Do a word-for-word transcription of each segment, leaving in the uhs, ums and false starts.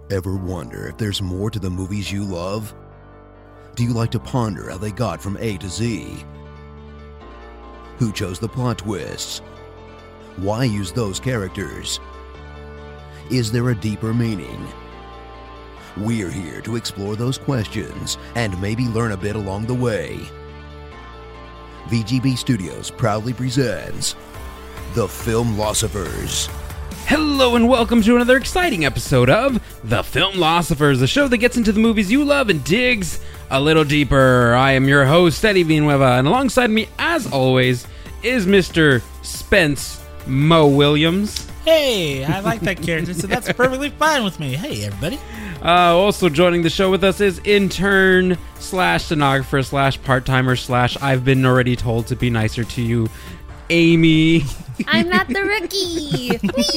Ever wonder if there's more to the movies you love? Do you like to ponder how they got from A to Z? Who chose the plot twists? Why use those characters? Is there a deeper meaning? We're here to explore those questions and maybe learn a bit along the way. V G B Studios proudly presents The Filmlosophers. Hello and welcome to another exciting episode of The Filmlosophers, the show that gets into the movies you love and digs a little deeper. I am your host, Eddie Villanueva, and alongside me, as always, is Mister Spence Mo Williams. Hey, I like that character, so that's perfectly fine with me. Hey, everybody. Uh, also joining the show with us is intern slash stenographer slash part-timer slash I've been already told to be nicer to you, Amy. I'm not the rookie.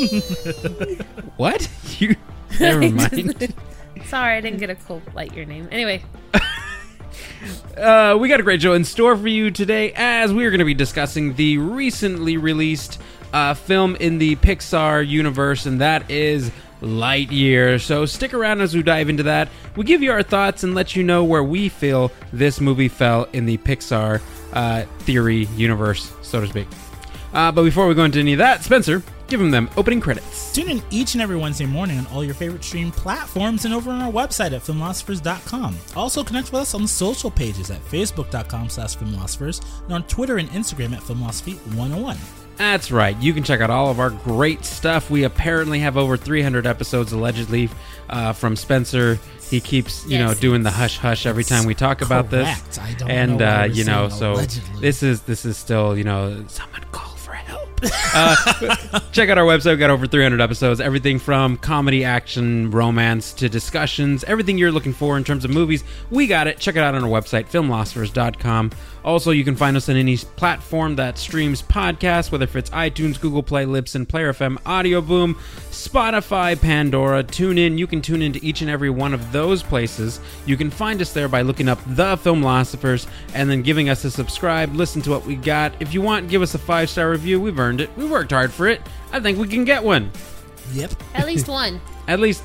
What? You? Never mind. Sorry, I didn't get a cool light your name. Anyway. uh, we got a great show in store for you today, as we are going to be discussing the recently released uh, film in the Pixar universe, and that is Lightyear. So stick around as we dive into that. We'll give you our thoughts and let you know where we feel this movie fell in the Pixar uh, theory universe, so to speak. Uh, but before we go into any of that, Spencer, give them them opening credits. Tune in each and every Wednesday morning on all your favorite stream platforms and over on our website at filmlosophers dot com. Also connect with us on the social pages at facebook dot com slash filmlosophers and on Twitter and Instagram at filmlosophy one oh one. That's right. You can check out all of our great stuff. We apparently have over three hundred episodes, allegedly, uh, from Spencer. He keeps, you yes, know, doing the hush hush every time we talk about correct. this. I don't and know why uh, we're you know, saying so allegedly. this is this is still, you know, someone call for help. uh, check out our website. We've got over three hundred episodes. Everything from comedy, action, romance to discussions. Everything you're looking for in terms of movies, we got it. Check it out on our website, filmlosophers dot com. Also, you can find us on any platform that streams podcasts, whether if it's iTunes, Google Play, Libsyn, Player F M, Audio Boom, Spotify, Pandora, TuneIn. You can tune into each and every one of those places. You can find us there by looking up The Filmlosophers and then giving us a subscribe. Listen to what we got. If you want, give us a five-star review. We've earned it. We worked hard for it. I think we can get one. Yep. At least one. At least...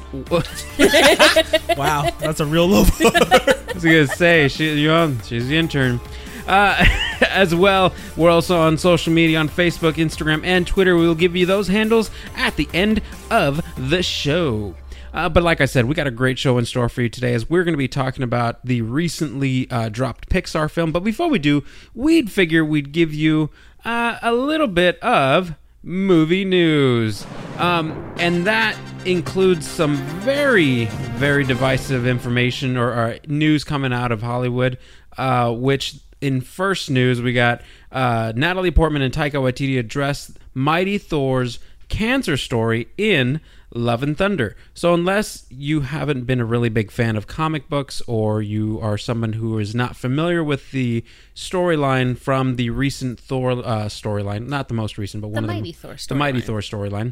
Wow, that's a real low bar. I was going to say, she, you know, she's the intern. Uh, as well, we're also on social media on Facebook, Instagram, and Twitter. We will give you those handles at the end of the show. Uh, but like I said, we got a great show in store for you today, as we're going to be talking about the recently uh, dropped Pixar film. But before we do, we'd figure we'd give you uh, a little bit of movie news. Um, and that includes some very, very divisive information or, or news coming out of Hollywood, uh, which... In first news, we got uh, Natalie Portman and Taika Waititi address Mighty Thor's cancer story in Love and Thunder. So unless you haven't been a really big fan of comic books, or you are someone who is not familiar with the storyline from the recent Thor uh, storyline, not the most recent, but one The of Mighty them, Thor the Mighty storyline. Thor storyline.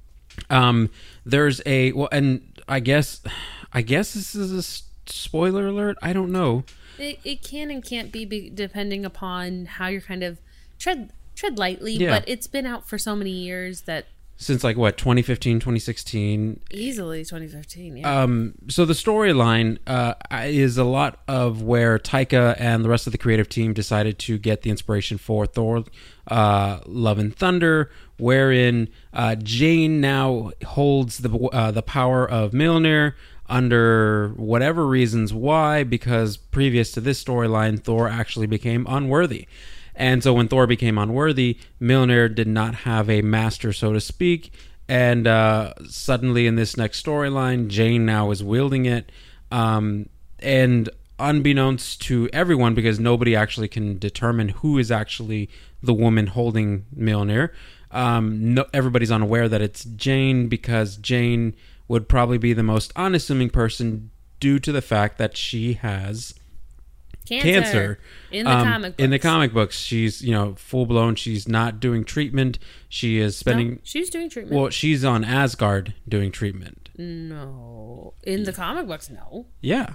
Um, there's a well, and I guess, I guess this is a s- spoiler alert. I don't know. It, it can and can't be, be depending upon how you're kind of tread tread lightly, Yeah. but it's been out for so many years that Since like what, twenty fifteen, twenty sixteen easily twenty fifteen. Yeah. Um, so the storyline uh, is a lot of where Taika and the rest of the creative team decided to get the inspiration for Thor, uh, Love and Thunder, wherein uh, Jane now holds the uh, the power of Mjolnir under whatever reasons why, because previous to this storyline, Thor actually became unworthy. And so when Thor became unworthy, Mjolnir did not have a master, so to speak. And uh, suddenly in this next storyline, Jane now is wielding it. Um, and unbeknownst to everyone, because nobody actually can determine who is actually the woman holding Mjolnir, um, no, everybody's unaware that it's Jane, because Jane would probably be the most unassuming person due to the fact that she has... Cancer, cancer in the um, comic books. in the comic books. She's, you know, full blown. She's not doing treatment. She is spending No, she's doing treatment. well she's on Asgard doing treatment. No, in the comic books, no. Yeah,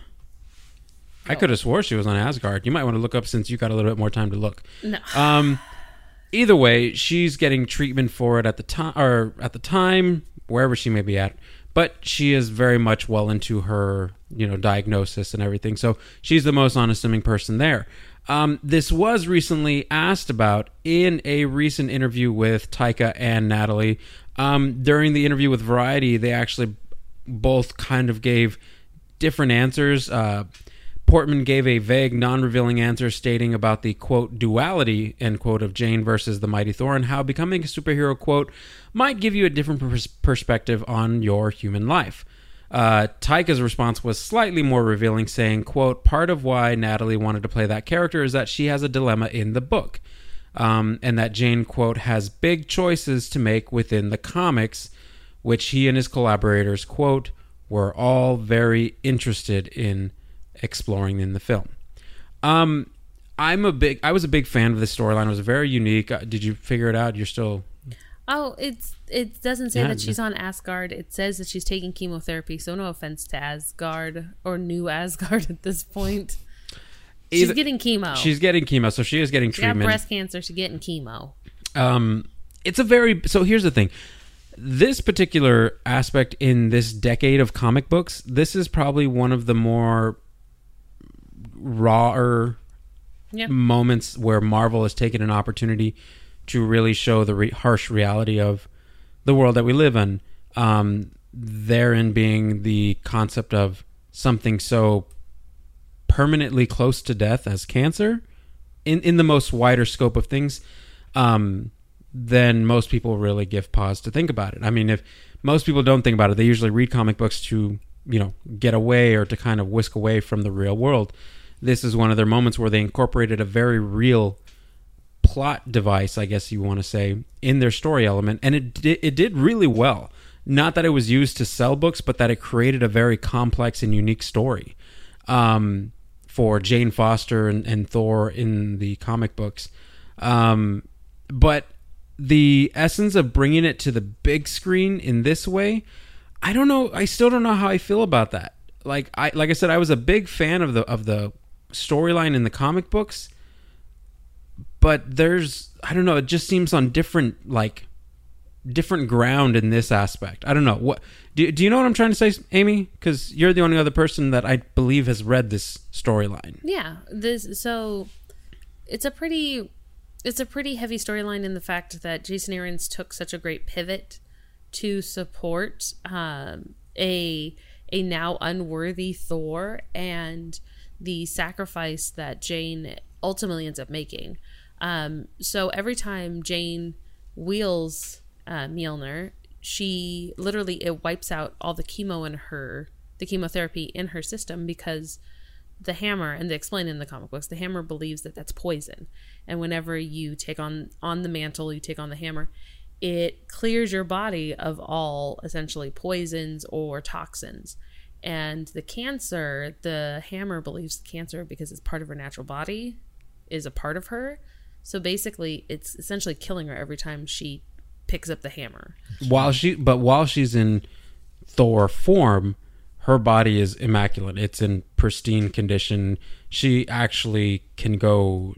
I No. could have swore she was on Asgard. You might want to look up since you got a little bit more time to look. No. Um either way, she's getting treatment for it at the time, or at the time, wherever she may be at. but she is very much well into her, you know, diagnosis and everything. So she's the most unassuming person there. Um, this was recently asked about in a recent interview with Taika and Natalie. Um, during the interview with Variety, they actually both kind of gave different answers. Uh, Portman gave a vague, non-revealing answer stating about the, quote, duality, end quote, of Jane versus the Mighty Thor, and how becoming a superhero, quote, might give you a different pers- perspective on your human life. Uh, Taika's response was slightly more revealing, saying, quote, part of why Natalie wanted to play that character is that she has a dilemma in the book, um, and that Jane, quote, has big choices to make within the comics, which he and his collaborators, quote, were all very interested in exploring in the film. Um, I'm a big, I was a big fan of this storyline. It was very unique. Uh, did you figure it out? You're still... Oh, it's it doesn't say Yeah. that she's on Asgard. It says that she's taking chemotherapy. So no offense to Asgard or New Asgard at this point. She's Either- getting chemo. She's getting chemo, so she is getting she got treatment. breast cancer. She's getting chemo. Um, it's a very... So here's the thing. This particular aspect in this decade of comic books, this is probably one of the more rawer Yeah. moments where Marvel has taken an opportunity to really show the re- harsh reality of the world that we live in. Um, therein being the concept of something so permanently close to death as cancer, in, in the most wider scope of things, um, then most people really give pause to think about it. I mean, if most people don't think about it, they usually read comic books to, you know, get away or to kind of whisk away from the real world. This is one of their moments where they incorporated a very real plot device, I guess you want to say, in their story element, and it did, it did really well. Not that it was used to sell books, but that it created a very complex and unique story um, for Jane Foster and, and Thor in the comic books. Um, but the essence of bringing it to the big screen in this way, I don't know. I still don't know how I feel about that. Like I, like I said, I was a big fan of the of the storyline in the comic books, but there's, I don't know, it just seems on different, like, different ground in this aspect. I don't know. What do, do you know what I'm trying to say, Amy? Because you're the only other person that I believe has read this storyline. Yeah. This so it's a pretty it's a pretty heavy storyline in the fact that Jason Aaron's took such a great pivot to support um, a a now unworthy Thor and the sacrifice that Jane ultimately ends up making. Um, so every time Jane wheels uh, Mjolnir, she literally, it wipes out all the chemo in her, the chemotherapy in her system, because the hammer, and they explain in the comic books, the hammer believes that that's poison. And whenever you take on, on the mantle, you take on the hammer, it clears your body of all essentially poisons or toxins. And the cancer, the hammer believes the cancer, because it's part of her natural body, is a part of her. So basically, it's essentially killing her every time she picks up the hammer. While she, but while she's in Thor form, her body is immaculate. It's in pristine condition. She actually can go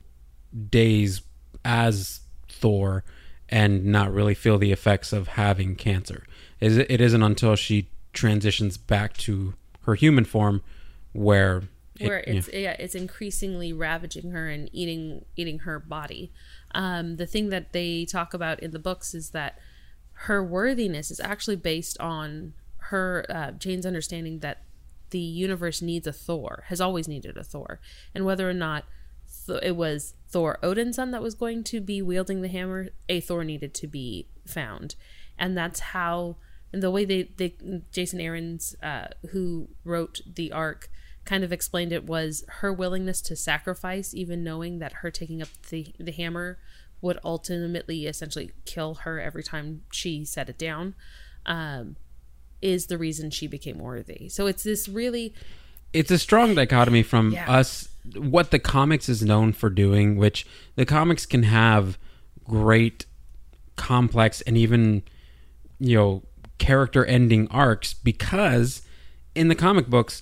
days as Thor and not really feel the effects of having cancer. It isn't until she transitions back to her human form where it, where it's yeah. yeah, it's increasingly ravaging her and eating eating her body. Um, the thing that they talk about in the books is that her worthiness is actually based on her uh, Jane's understanding that the universe needs a Thor, has always needed a Thor, and whether or not th- it was Thor Odin's son that was going to be wielding the hammer, a Thor needed to be found, and that's how. And the way they, they Jason Aaron's, uh, who wrote the arc, kind of explained it was her willingness to sacrifice, even knowing that her taking up the, the hammer would ultimately essentially kill her every time she set it down, um, is the reason she became worthy. So it's this really... It's a strong dichotomy from Yeah. us, what the comics is known for doing, which the comics can have great, complex, and even, you know, character ending arcs, because in the comic books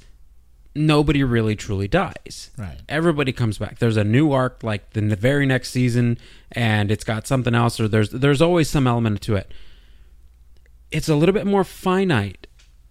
nobody really truly dies. Right. Everybody comes back. There's a new arc like in the very next season, and it's got something else, or there's there's always some element to it. It's a little bit more finite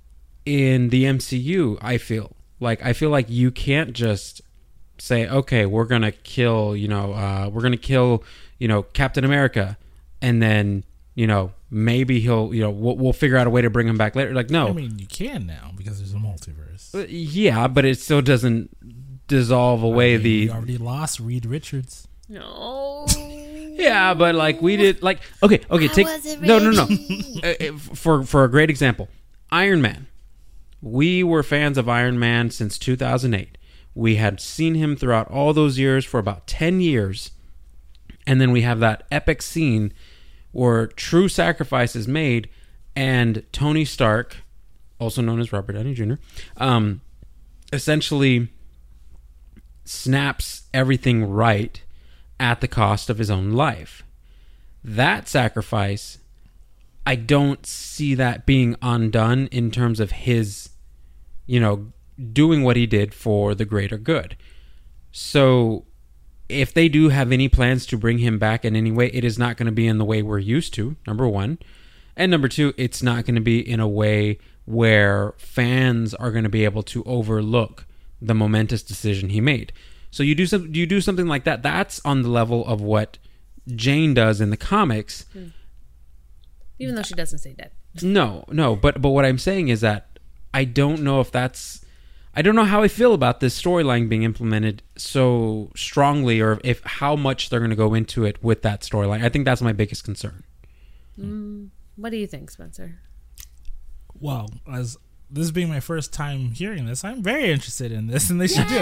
in the M C U, I feel like I feel like you can't just say, okay, we're gonna kill, you know, uh, we're gonna kill, you know, Captain America, and then, you know, maybe he'll, you know, we'll, we'll figure out a way to bring him back later. Like, no, I mean, you can now because there's a multiverse. Uh, yeah, but it still doesn't dissolve away I mean, the. you already lost Reed Richards. No. Yeah, but like we did, like okay, okay, take no, no, no. Uh, for for a great example, Iron Man. We were fans of Iron Man since two thousand eight. We had seen him throughout all those years for about ten years, and then we have that epic scene where true sacrifice is made, and Tony Stark, also known as Robert Downey Junior, um, essentially snaps everything right at the cost of his own life. That sacrifice, I don't see that being undone in terms of his, you know, doing what he did for the greater good. So if they do have any plans to bring him back in any way, it is not going to be in the way we're used to, number one. And number two, it's not going to be in a way where fans are going to be able to overlook the momentous decision he made. So you do some, you do something like that. That's on the level of what Jane does in the comics. Even though she doesn't stay dead. No, no. But but what I'm saying is that I don't know if that's. I don't know how I feel about this storyline being implemented so strongly, or if how much they're going to go into it with that storyline. I think that's my biggest concern. Mm, what do you think, Spencer? Well, as this being my first time hearing this, I'm very interested in this, and they should do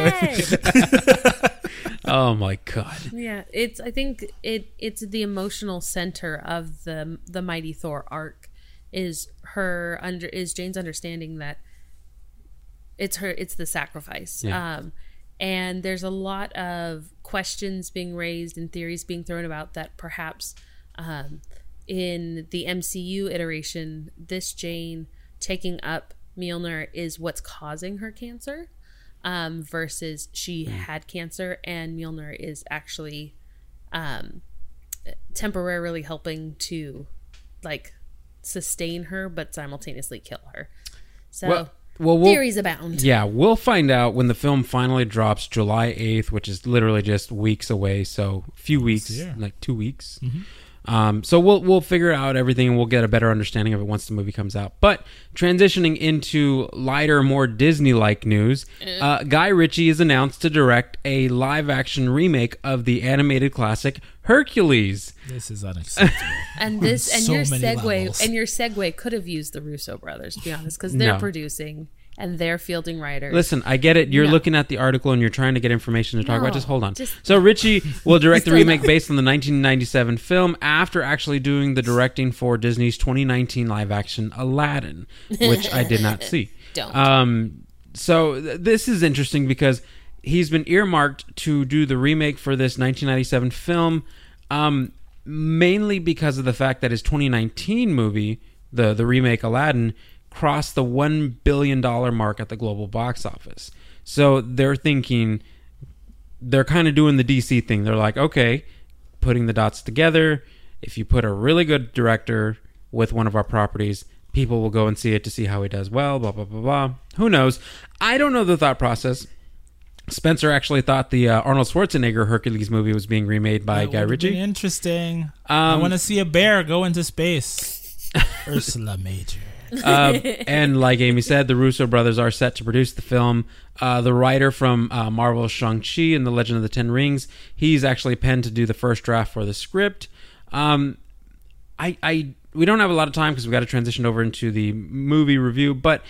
it. Oh my god! Yeah, it's. I think it. It's the emotional center of the the Mighty Thor arc. Is her under is Jane's understanding that it's her. It's the sacrifice. Yeah. Um, and there's a lot of questions being raised and theories being thrown about that perhaps um, in the M C U iteration, this Jane taking up Mjolnir is what's causing her cancer, um, versus she mm. had cancer and Mjolnir is actually um, temporarily helping to like sustain her but simultaneously kill her. So well, well, we'll, theories abound. Yeah, we'll find out when the film finally drops July eighth, which is literally just weeks away. So a few weeks, yeah. like two weeks. Mm-hmm. Um, so we'll we'll figure out everything and we'll get a better understanding of it once the movie comes out. But transitioning into lighter, more Disney-like news, uh, Guy Ritchie is announced to direct a live-action remake of the animated classic Hercules. This is unacceptable. And this and so your many segue levels. and your segue could have used the Russo brothers, to be honest, because they're No. producing and they're fielding writers. Listen, I get it. You're No. looking at the article and you're trying to get information to talk No, about. Just hold on. just- so Ritchie will direct the Still remake no. based on the nineteen ninety-seven film after actually doing the directing for Disney's twenty nineteen live-action Aladdin, which I did not see. Don't. Um, so th- this is interesting because he's been earmarked to do the remake for this nineteen ninety-seven film, um, mainly because of the fact that his twenty nineteen movie, the the remake Aladdin, crossed the one billion dollars mark at the global box office. So they're thinking, they're kind of doing the D C thing. They're like, okay, putting the dots together. If you put a really good director with one of our properties, people will go and see it to see how he does well, blah, blah, blah, blah. Who knows? I don't know the thought process. Spencer actually thought the uh, Arnold Schwarzenegger Hercules movie was being remade by That Guy would've been Ritchie. interesting. I Um, want to see a bear go into space. Ursula Major. uh, and like Amy said, the Russo brothers are set to produce the film. Uh, the writer from uh, Marvel's Shang-Chi and The Legend of the Ten Rings, he's actually penned to do the first draft for the script. Um, I, I, we don't have a lot of time because we've got to transition over into the movie review, but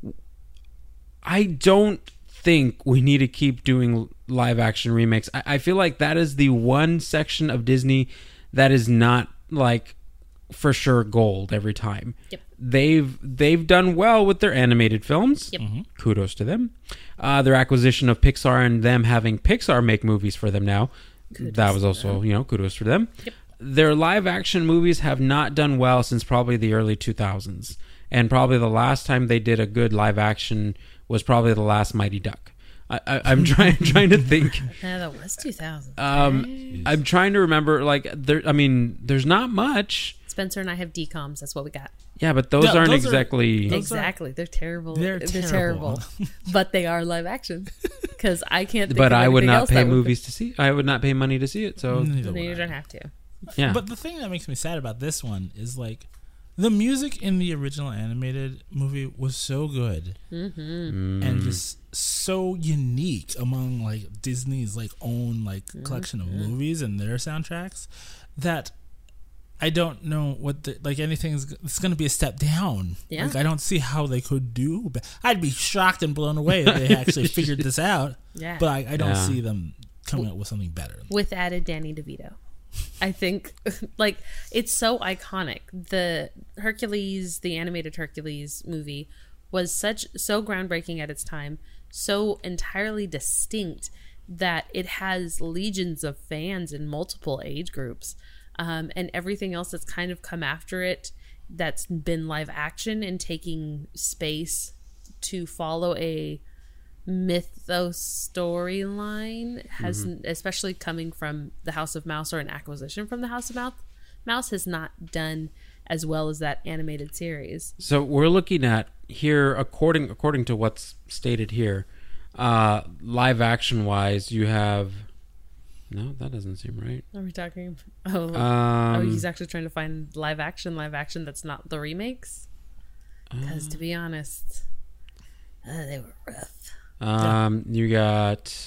I don't think we need to keep doing live-action remakes. I, I feel like that is the one section of Disney that is not like for sure gold every time. Yep. They've they've done well with their animated films. Yep. Mm-hmm. Kudos to them. Uh, their acquisition of Pixar and them having Pixar make movies for them now. Kudos that was to also, you know, kudos for them. Yep. Their live action movies have not done well since probably the early two thousands. And probably the last time they did a good live action was probably the last Mighty Duck. I, I, I'm trying trying to think. Yeah, that was two thousand. Um, I'm trying to remember. Like there, I mean, there's not much. Spencer and I have D COMs. That's what we got. Yeah, but those No, aren't those are- exactly. those Exactly. They're terrible. They're They're, terrible. terrible. But they are live action. Because I can't think but of I would anything not else pay that would- movies to see. I would not pay money to see it. So Neither No, would you I. don't have to. yeah. But the thing that makes me sad about this one is like the music in the original animated movie was so good Mm-hmm. and just so unique among like Disney's like own like Mm-hmm. collection of movies and their soundtracks that I don't know what the, like anything's it's going to be a step down. Yeah. Like I don't see how they could do. But I'd be shocked and blown away if they actually figured this out. Yeah. But I, I don't Yeah. see them coming up with something better. With added Danny DeVito. I think, like, it's so iconic. The Hercules, the animated Hercules movie, was such so groundbreaking at its time, so entirely distinct that it has legions of fans in multiple age groups, um, and everything else that's kind of come after it, that's been live action and taking space to follow a mythos storyline has Mm-hmm. especially coming from the House of Mouse or an acquisition from the House of Mouse Mouse has not done as well as that animated series. So we're looking at here, according according to what's stated here, uh, live action wise, you have. No, that doesn't seem right. Are we talking oh, Um, oh he's actually trying to find live action live action that's not the remakes, because to be honest, uh, they were rough. Um, you got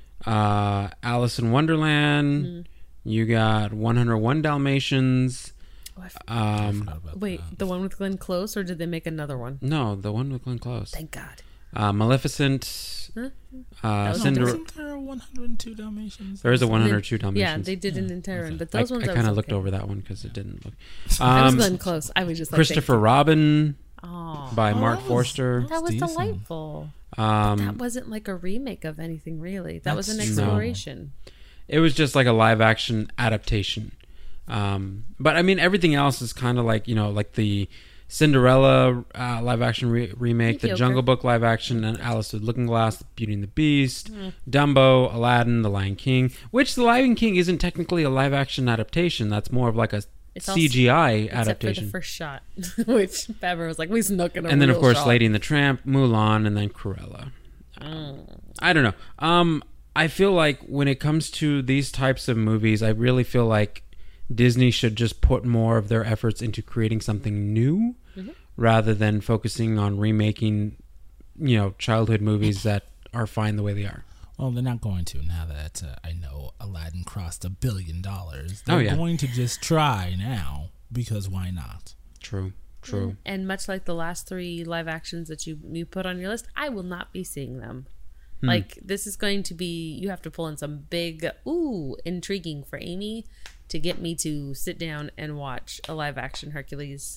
uh, Alice in Wonderland. Mm-hmm. You got one oh one Dalmatians. Oh, I f- Um, Forgot about wait, that. the one with Glenn Close, or did they make another one? no, the one with Glenn Close. Thank God. Uh, Maleficent. Huh? Uh, was Cinder- Wasn't there one hundred two Dalmatians? there is a one And then- oh two Dalmatians. Yeah, they did an entire one, but I, those ones I kind of was looked okay. over that one because it didn't look. I was Um, Glenn Close. I was just like Christopher Robin Oh, by Oh, Mark that was- Forster. that that was decent. delightful. that Um, wasn't like a remake of anything, really. That was an That's true. exploration. it was just like a live action adaptation. Um, but I mean, everything else is kind of like, you know, like the Cinderella uh, live action re- remake, the Mediocre. Jungle Book live action, and Alice with Looking Glass, Beauty and the Beast, Mm. Dumbo, Aladdin, The Lion King. Which The Lion King isn't technically a live action adaptation. That's more of like a It's also- C G I Except for adaptation. the first shot, which Favreau was like, we snuck in a And then, of real course, shot. Lady and the Tramp, Mulan, and then Cruella. Mm. I don't know. Um, I feel like when it comes to these types of movies, I really feel like Disney should just put more of their efforts into creating something new Mm-hmm. rather than focusing on remaking, you know, childhood movies that are fine the way they are. Well, they're not going to now that uh, I know Aladdin crossed a billion dollars. They're Oh, yeah. going to just try now because why not? True. True. And much like the last three live actions that you you put on your list, I will not be seeing them. Hmm. Like, this is going to be, you have to pull in some big, ooh, intriguing for Amy to get me to sit down and watch a live action Hercules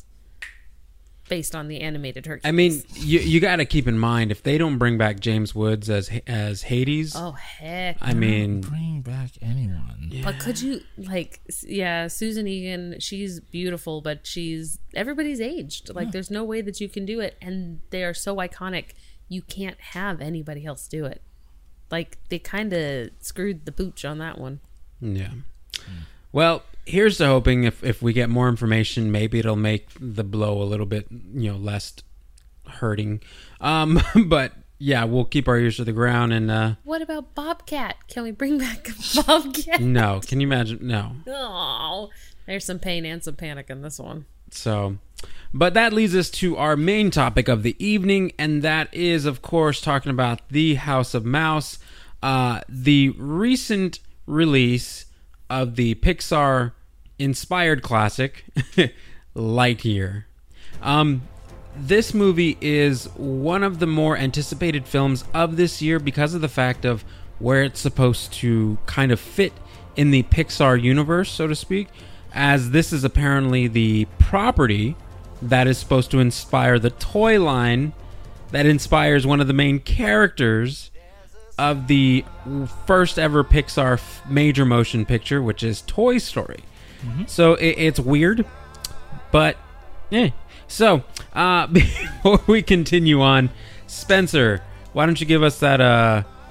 based on the animated Hercules. I mean, you you got to keep in mind if they don't bring back James Woods as as Hades. oh, heck. I mean, Bring back anyone. But could you, like, s- yeah, Susan Egan, she's beautiful, but she's, everybody's aged. Like, there's no way that you can do it. And they are so iconic, you can't have anybody else do it. Like, they kind of screwed the pooch on that one. yeah. Well, here's to hoping if, if we get more information, maybe it'll make the blow a little bit, you know, less hurting. Um, but yeah, we'll keep our ears to the ground and uh, What about Bobcat? Can we bring back Bobcat? no, can you imagine? No. Oh, there's some pain and some panic in this one. So, but that leads us to our main topic of the evening, and that is, of course, talking about the House of Mouse, uh, the recent release of the Pixar-inspired classic, Lightyear. Um, this movie is one of the more anticipated films of this year because of the fact of where it's supposed to kind of fit in the Pixar universe, so to speak, as this is apparently the property that is supposed to inspire the toy line that inspires one of the main characters of the first ever Pixar f- major motion picture, which is Toy Story. So it, it's weird, but yeah. So uh, before we continue on, Spencer, why don't you give us that uh,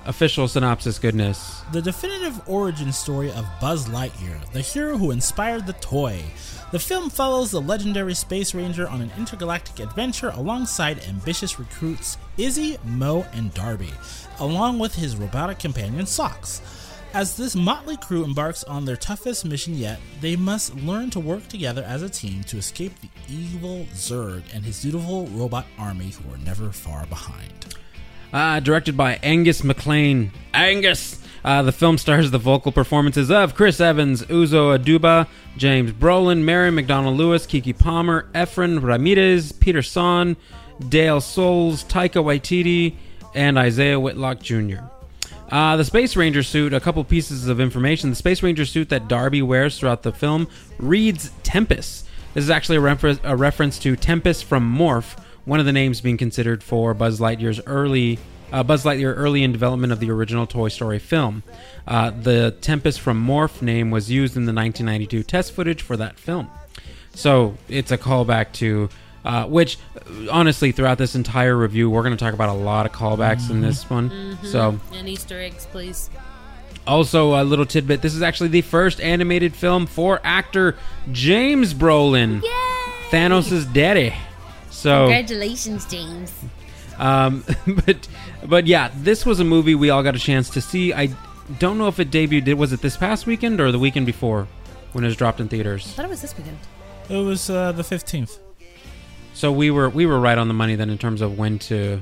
official synopsis goodness. The definitive origin story of Buzz Lightyear, the hero who inspired the toy. The film follows the legendary Space Ranger on an intergalactic adventure alongside ambitious recruits Izzy, Mo, and Darby, along with his robotic companion Socks. As this motley crew embarks on their toughest mission yet, they must learn to work together as a team to escape the evil Zurg and his dutiful robot army who are never far behind. Uh, directed by Angus MacLean. Angus! Uh, the film stars the vocal performances of Chris Evans, Uzo Aduba, James Brolin, Mary McDonnell-Lewis, Kiki Palmer, Efren Ramirez, Peter Son, Dale Souls, Taika Waititi, and Isaiah Whitlock Junior Uh, the Space Ranger suit, a couple pieces of information. The Space Ranger suit that Darby wears throughout the film reads Tempest. This is actually a, refer- a reference to Tempest from Morph, one of the names being considered for Buzz Lightyear's early, uh, Buzz Lightyear early in development of the original Toy Story film. Uh, the Tempest from Morph name was used in the nineteen ninety-two test footage for that film. So it's a callback to... Uh, which, honestly, throughout this entire review, we're going to talk about a lot of callbacks mm-hmm. in this one. Mm-hmm. So, and Easter eggs, please. Also, a little tidbit: this is actually the first animated film for actor James Brolin, Yay! Thanos' daddy. So, congratulations, James. Um, but, but yeah, this was a movie we all got a chance to see. I don't know if it debuted. Was it this past weekend or the weekend before when it was dropped in theaters? I thought it was this weekend. It was uh, the fifteenth. So we were we were right on the money then in terms of when to...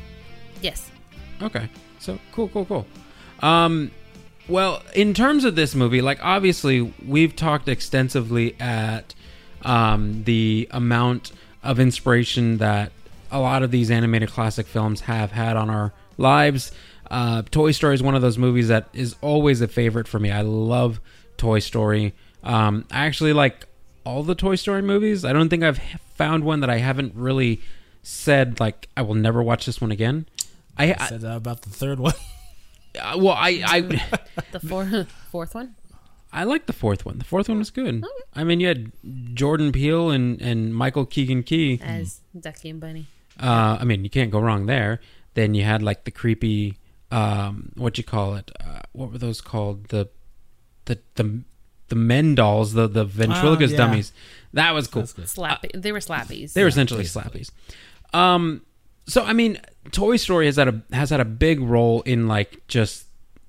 Yes. Okay. So, cool, cool, cool. Um, well, in terms of this movie, like, obviously, we've talked extensively at um, the amount of inspiration that a lot of these animated classic films have had on our lives. Uh, Toy Story is one of those movies that is always a favorite for me. I love Toy Story. Um, I actually like all the Toy Story movies. I don't think I've found one that I haven't really said, like, I will never watch this one again. I, I said that about the third one. Uh, well, I... I the four, fourth one? I like the fourth one. The fourth one was good. Okay. I mean, you had Jordan Peele and, and Michael Keegan-Key. As Ducky and Bunny. Uh, I mean, you can't go wrong there. Then you had, like, the creepy... Um, what you call it? Uh, what were those called? The... The... the The Men dolls, the the ventriloquist oh, yeah. dummies, that was cool. Slappy, uh, they were slappies. They were yeah, essentially basically. slappies. Um, so I mean, Toy Story has had a has had a big role in like just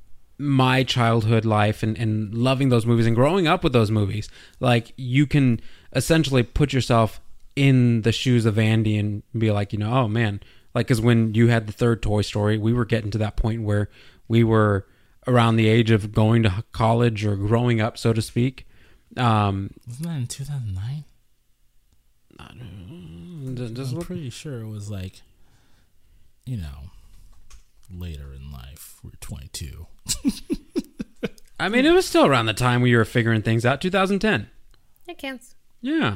my childhood life and, and loving those movies and growing up with those movies. Like you can essentially put yourself in the shoes of Andy and be like, you know, oh man, like because when you had the third Toy Story, we were getting to that point where we were around the age of going to college or growing up, so to speak. Um, Wasn't that in two thousand nine? I don't know. Does I'm look- pretty sure it was like, you know, later in life. We're twenty-two. I mean, it was still around the time we were figuring things out, two thousand ten. It counts. Yeah.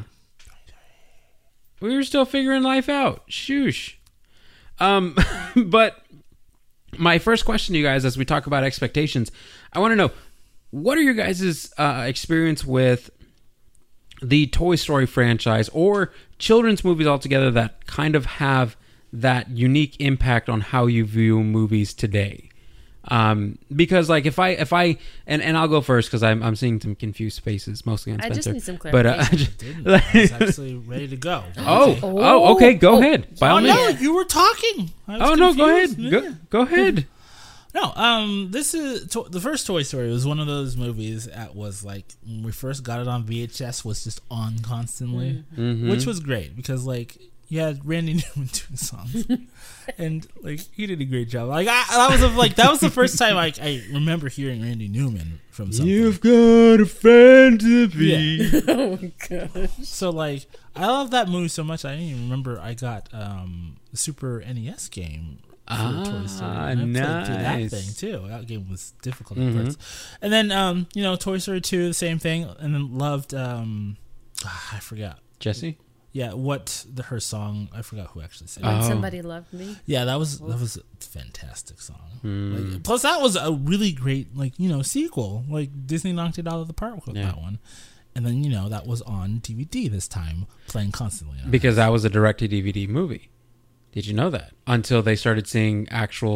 We were still figuring life out. Shoosh. Um, but... My first question to you guys as we talk about expectations, I want to know, what are your guys' uh, experience with the Toy Story franchise or children's movies altogether that kind of have that unique impact on how you view movies today? Um, because like if I if I and, and I'll go first because I'm I'm seeing some confused faces mostly on I Spencer. just need some But uh, I clarification. just, Didn't. I was actually ready to go. oh, oh, okay, go Oh. ahead. By Oh all no, means. you were talking. I was Oh no, go ahead. confused. Go, Yeah. go ahead. No, um, this is to- the first Toy Story was one of those movies that was like when we first got it on V H S was just on constantly, Mhm. which was great because like you had Randy Newman doing songs, and like he did a great job. Like I, that was a, like that was the first time I, I remember hearing Randy Newman from something. You've got a friend to be. Yeah. Oh my god. So like I love that movie so much. I didn't even remember I got um the Super N E S game for Ah, Toy Story. And I played through that nice. thing too. That game was difficult Mhm. at first. And then um you know Toy Story two, the same thing. And then loved um ah, I forgot. Jesse? Yeah, what the her song? I forgot who actually sang. When it. Oh. somebody loved me. Yeah, that was that was a fantastic song. Hmm. Like, plus, that was a really great like you know sequel. Like Disney knocked it out of the park with Yeah. that one. And then you know that was on D V D this time, playing constantly. On Because that was a direct-to-D V D movie. Did you know that? Until they started seeing actual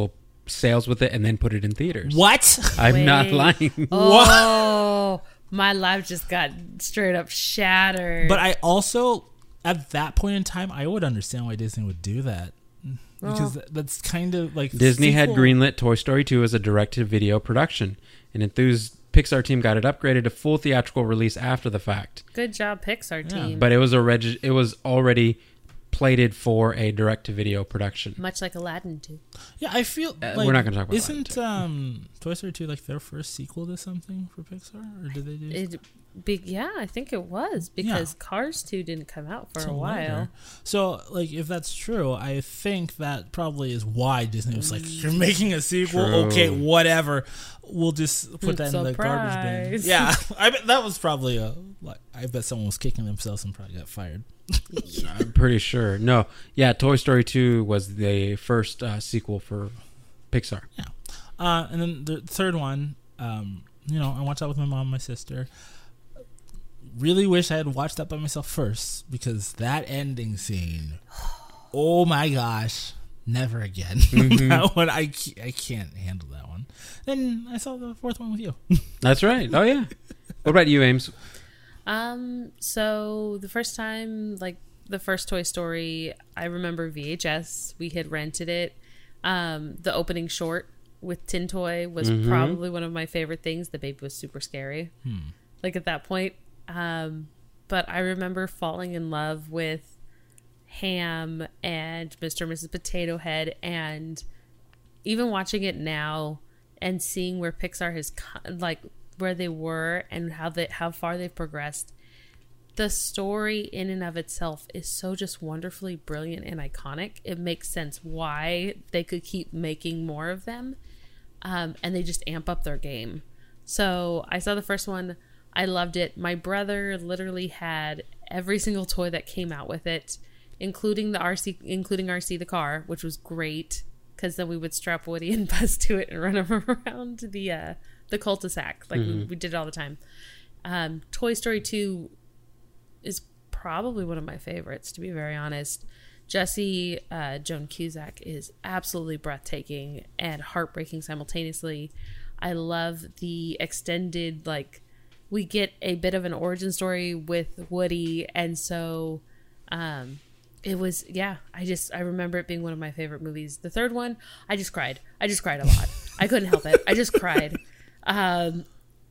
sales with it and then put it in theaters. What? I'm Wait. not lying. Oh, my life just got straight up shattered. But I also, at that point in time, I would understand why Disney would do that. Because Well- that's kind of like... Disney had sequel- greenlit Toy Story two as a direct-to-video production. An enthused Pixar team got it upgraded to full theatrical release after the fact. Good job, Pixar Yeah. team. But it was a reg- it was already plated for a direct-to-video production. Much like Aladdin too. Yeah, I feel Uh, like... we're not gonna talk about Isn't Aladdin um, Toy Story two like their first sequel to something for Pixar? Or did they do... It, big, yeah, I think it was because Cars two didn't come out for a till while. later? So, like, if that's true, I think that probably is why Disney was like, "You're making a sequel, True. okay, whatever. We'll just put that in the garbage bin." Surprise. Yeah, I bet that was probably a. Like, I bet someone was kicking themselves and probably got fired. I'm pretty sure. No, yeah, Toy Story two was the first uh, sequel for Pixar. Yeah, uh, and then the third one, um, you know, I watched that with my mom and my sister. Really wish I had watched that by myself first because that ending scene, oh my gosh, never again. Mm-hmm. That one, I, ca- I can't handle that one. Then I saw the fourth one with you. That's right. Oh yeah. What about you, Ames? Um, so the first time, like the first Toy Story, I remember V H S. We had rented it. Um, the opening short with Tin Toy was Mhm. probably one of my favorite things. The baby was super scary. Like at that point. Um, but I remember falling in love with Ham and Mister and Missus Potato Head, and even watching it now and seeing where Pixar has co- like where they were and how they how far they've progressed. The story in and of itself is so just wonderfully brilliant and iconic. It makes sense why they could keep making more of them, um, and they just amp up their game. So I saw the first one. I loved it. My brother literally had every single toy that came out with it, including the R C, including R C the car, which was great because then we would strap Woody and Buzz to it and run them around the uh, the cul-de-sac like we, we did it all the time. Um, Toy Story two is probably one of my favorites, to be very honest. Jessie uh, Joan Cusack is absolutely breathtaking and heartbreaking simultaneously. I love the extended, like, we get a bit of an origin story with Woody, and so um, it was, yeah, I just, I remember it being one of my favorite movies. The third one, I just cried. I just cried a lot. I couldn't help it. I just cried. Um,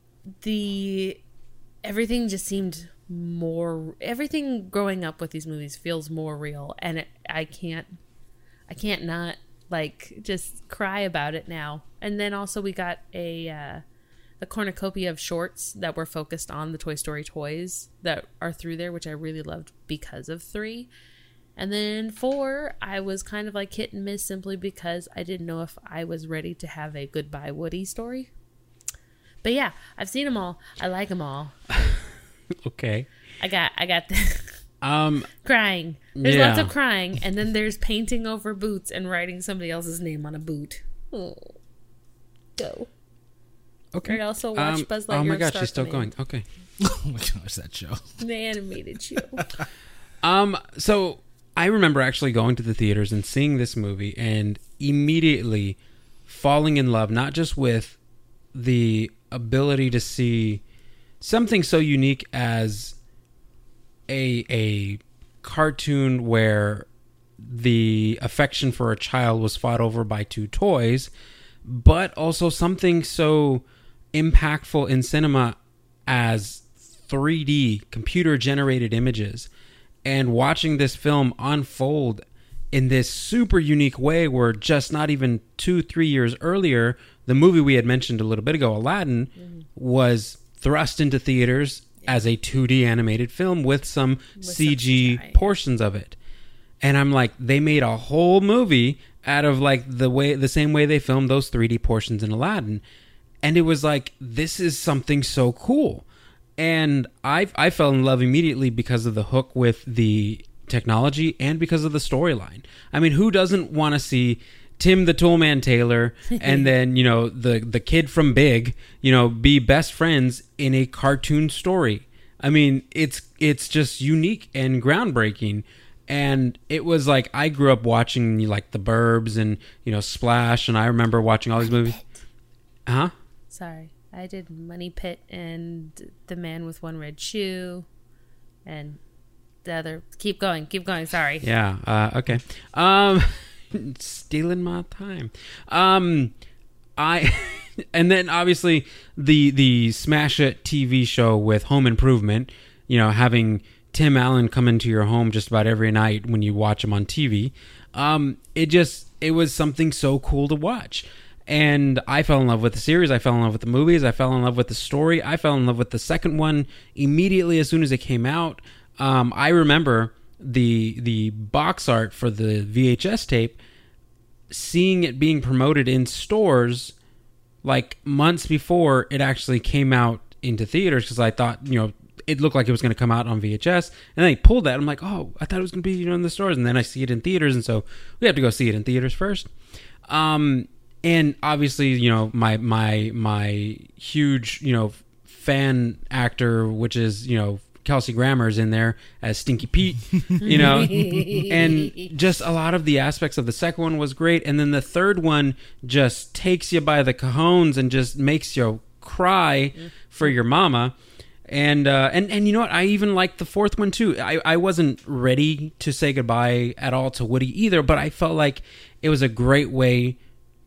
the, everything just seemed more, everything growing up with these movies feels more real, and it, I can't, I can't not, like, just cry about it now. And then also we got a, uh, a cornucopia of shorts that were focused on the Toy Story toys that are through there, which I really loved because of three. And then four, I was kind of like hit and miss simply because I didn't know if I was ready to have a Goodbye Woody story. But yeah, I've seen them all. I like them all. Okay. I got, I got the Um. crying. There's Yeah. lots of crying, and then there's painting over boots and writing somebody else's name on a boot. Oh, go. Okay. I also watched Um, Buzz Oh Lightyear my and gosh, Star she's still Command. going. Okay. Oh my gosh, that show. The animated show. Um, so I remember actually going to the theaters and seeing this movie and immediately falling in love, not just with the ability to see something so unique as a a cartoon where the affection for a child was fought over by two toys, but also something so impactful in cinema as three D computer generated images, and watching this film unfold in this super unique way where just not even two, three years earlier, the movie we had mentioned a little bit ago, Aladdin, mm-hmm. was thrust into theaters yeah. as a two D animated film with some with C G some portions of it. And I'm like, they made a whole movie out of like the way, the same way they filmed those three D portions in Aladdin. And it was like, this is something so cool. And I I fell in love immediately because of the hook with the technology and because of the storyline. I mean, who doesn't want to see Tim the Toolman Taylor and then, you know, the, the kid from Big, you know, be best friends in a cartoon story? I mean, it's it's just unique and groundbreaking. And it was like I grew up watching like The Burbs and, you know, Splash, and I remember watching all these movies. Huh? Sorry. I did Money Pit and The Man with One Red Shoe and the other. Keep going. Keep going. Sorry. Yeah. Uh, okay. Um, stealing my time. Um, I and then obviously the the Smash It T V show with Home Improvement. You know, having Tim Allen come into your home just about every night when you watch him on T V. Um, it just it was something so cool to watch. And I fell in love with the series. I fell in love with the movies. I fell in love with the story. I fell in love with the second one immediately as soon as it came out. Um, I remember the the box art for the V H S tape, seeing it being promoted in stores like months before it actually came out into theaters, because I thought, you know, it looked like it was going to come out on V H S. And then they pulled that. I'm like, oh, I thought it was going to be, you know, in the stores. And then I see it in theaters. And so we have to go see it in theaters first. Um... And obviously, you know, my my my huge, you know, fan actor, which is, you know, Kelsey Grammer's in there as Stinky Pete, you know, and just a lot of the aspects of the second one was great. And then the third one just takes you by the cajones and just makes you cry for your mama. And uh, and and you know what? I even liked the fourth one too. I, I wasn't ready to say goodbye at all to Woody either, but I felt like it was a great way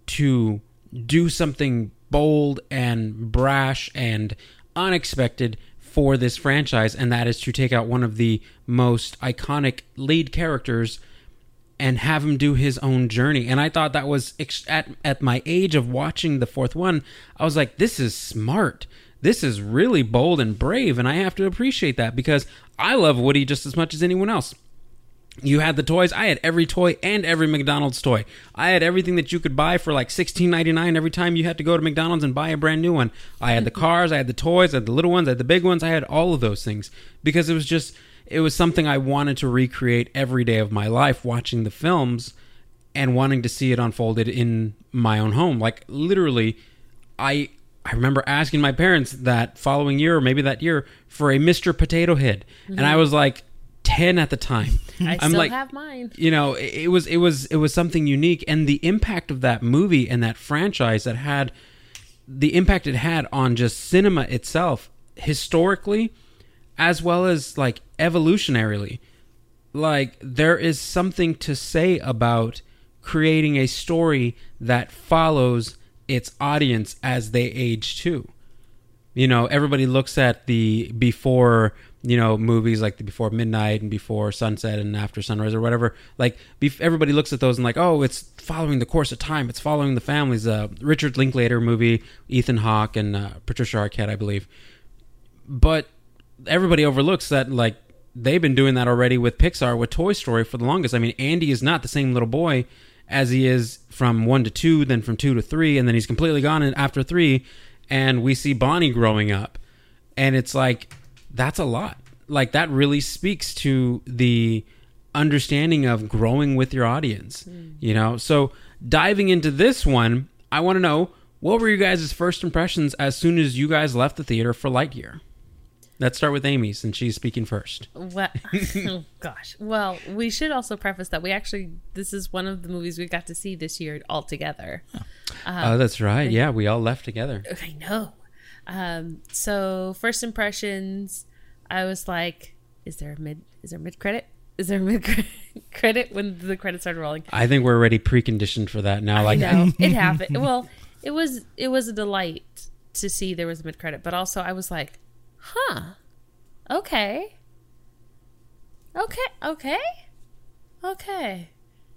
to do something bold and brash and unexpected for this franchise, and that is to take out one of the most iconic lead characters and have him do his own journey. And I thought that was, at, at my age of watching the fourth one, I was like, this is smart. This is really bold and brave, and I have to appreciate that, because I love Woody just as much as anyone else. You had the toys. I had every toy and every McDonald's toy. I had everything that you could buy for like sixteen ninety-nine every time you had to go to McDonald's and buy a brand new one. I had the cars, I had the toys, I had the little ones, I had the big ones. I had all of those things because it was just, it was something I wanted to recreate every day of my life, watching the films and wanting to see it unfolded in my own home. Like literally, I I remember asking my parents that following year, or maybe that year, for a Mister Potato Head. Mm-hmm. And I was like ten at the time. I I'm still like, have mine. You know, it, it was it was it was something unique, and the impact of that movie and that franchise that had the impact it had on just cinema itself, historically, as well as like evolutionarily. Like there is something to say about creating a story that follows its audience as they age too. You know, everybody looks at the before, you know, movies like the Before Midnight and Before Sunset and After Sunrise or whatever. Like, bef- everybody looks at those and like, oh, it's following the course of time. It's following the families. Uh, Richard Linklater movie, Ethan Hawke and uh, Patricia Arquette, I believe. But everybody overlooks that, like, they've been doing that already with Pixar, with Toy Story for the longest. I mean, Andy is not the same little boy as he is from one to two, then from two to three, and then he's completely gone after three. And we see Bonnie growing up. And it's like, that's a lot. Like, that really speaks to the understanding of growing with your audience. Mm. You know? So, diving into this one, I want to know, what were you guys' first impressions as soon as you guys left the theater for Lightyear? Let's start with Amy, since she's speaking first. Well, oh, gosh. Well, we should also preface that we actually, this is one of the movies we got to see this year all together. Oh, um, oh that's right. Like, yeah, we all left together. I know. Um, so, first impressions, I was like, is there a mid, is there mid credit? Is there a mid credit when the credits started rolling? I think we're already preconditioned for that now. I like, know. It happened. Well, it was, it was a delight to see there was a mid credit, but also I was like, huh. Okay. Okay. Okay. Okay.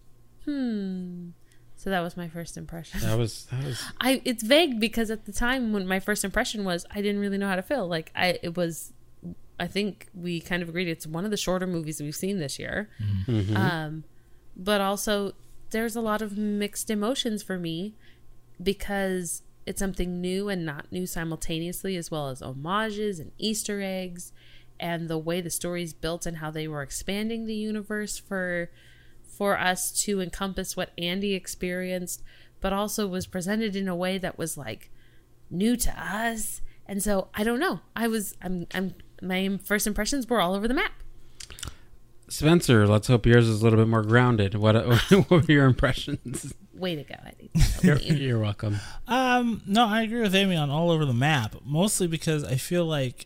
Hmm. So that was my first impression. That was that was I it's vague because at the time when my first impression was, I didn't really know how to feel. Like I it was I think we kind of agreed it's one of the shorter movies we've seen this year. Mm-hmm. Um but also there's a lot of mixed emotions for me because it's something new and not new simultaneously, as well as homages and Easter eggs, and the way the story's built and how they were expanding the universe for for us to encompass what Andy experienced, but also was presented in a way that was like new to us. And so I don't know. I was I'm I'm my first impressions were all over the map. Spencer, let's hope yours is a little bit more grounded. What what were your impressions? Way to go, Eddie. You're, you're welcome. Um, no, I agree with Amy on all over the map, mostly because I feel like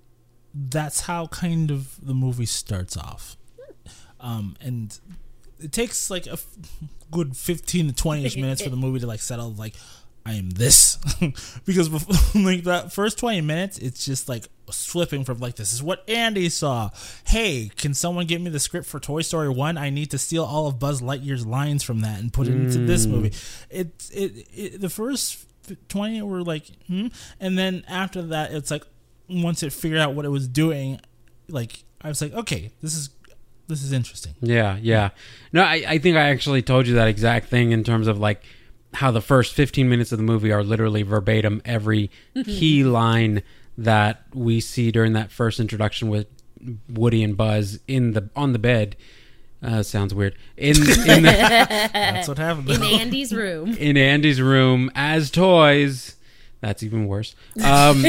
that's how kind of the movie starts off. Um, and it takes like a f- good fifteen to twenty-ish minutes for the movie to like settle, like, I am this. Because before, like that first twenty minutes, it's just like flipping from like, this is what Andy saw. Hey, can someone get me the script for Toy Story one? I need to steal all of Buzz Lightyear's lines from that and put it into this movie. It, it, it the first twenty were like, hmm. And then after that, it's like, once it figured out what it was doing, like, I was like, okay, this is this is interesting. Yeah, yeah. No, I, I think I actually told you that exact thing in terms of like how the first fifteen minutes of the movie are literally verbatim every key line that we see during that first introduction with Woody and Buzz in the on the bed. Uh, sounds weird. In, in the, That's what happened. In Andy's room. In Andy's room as toys. That's even worse. Um,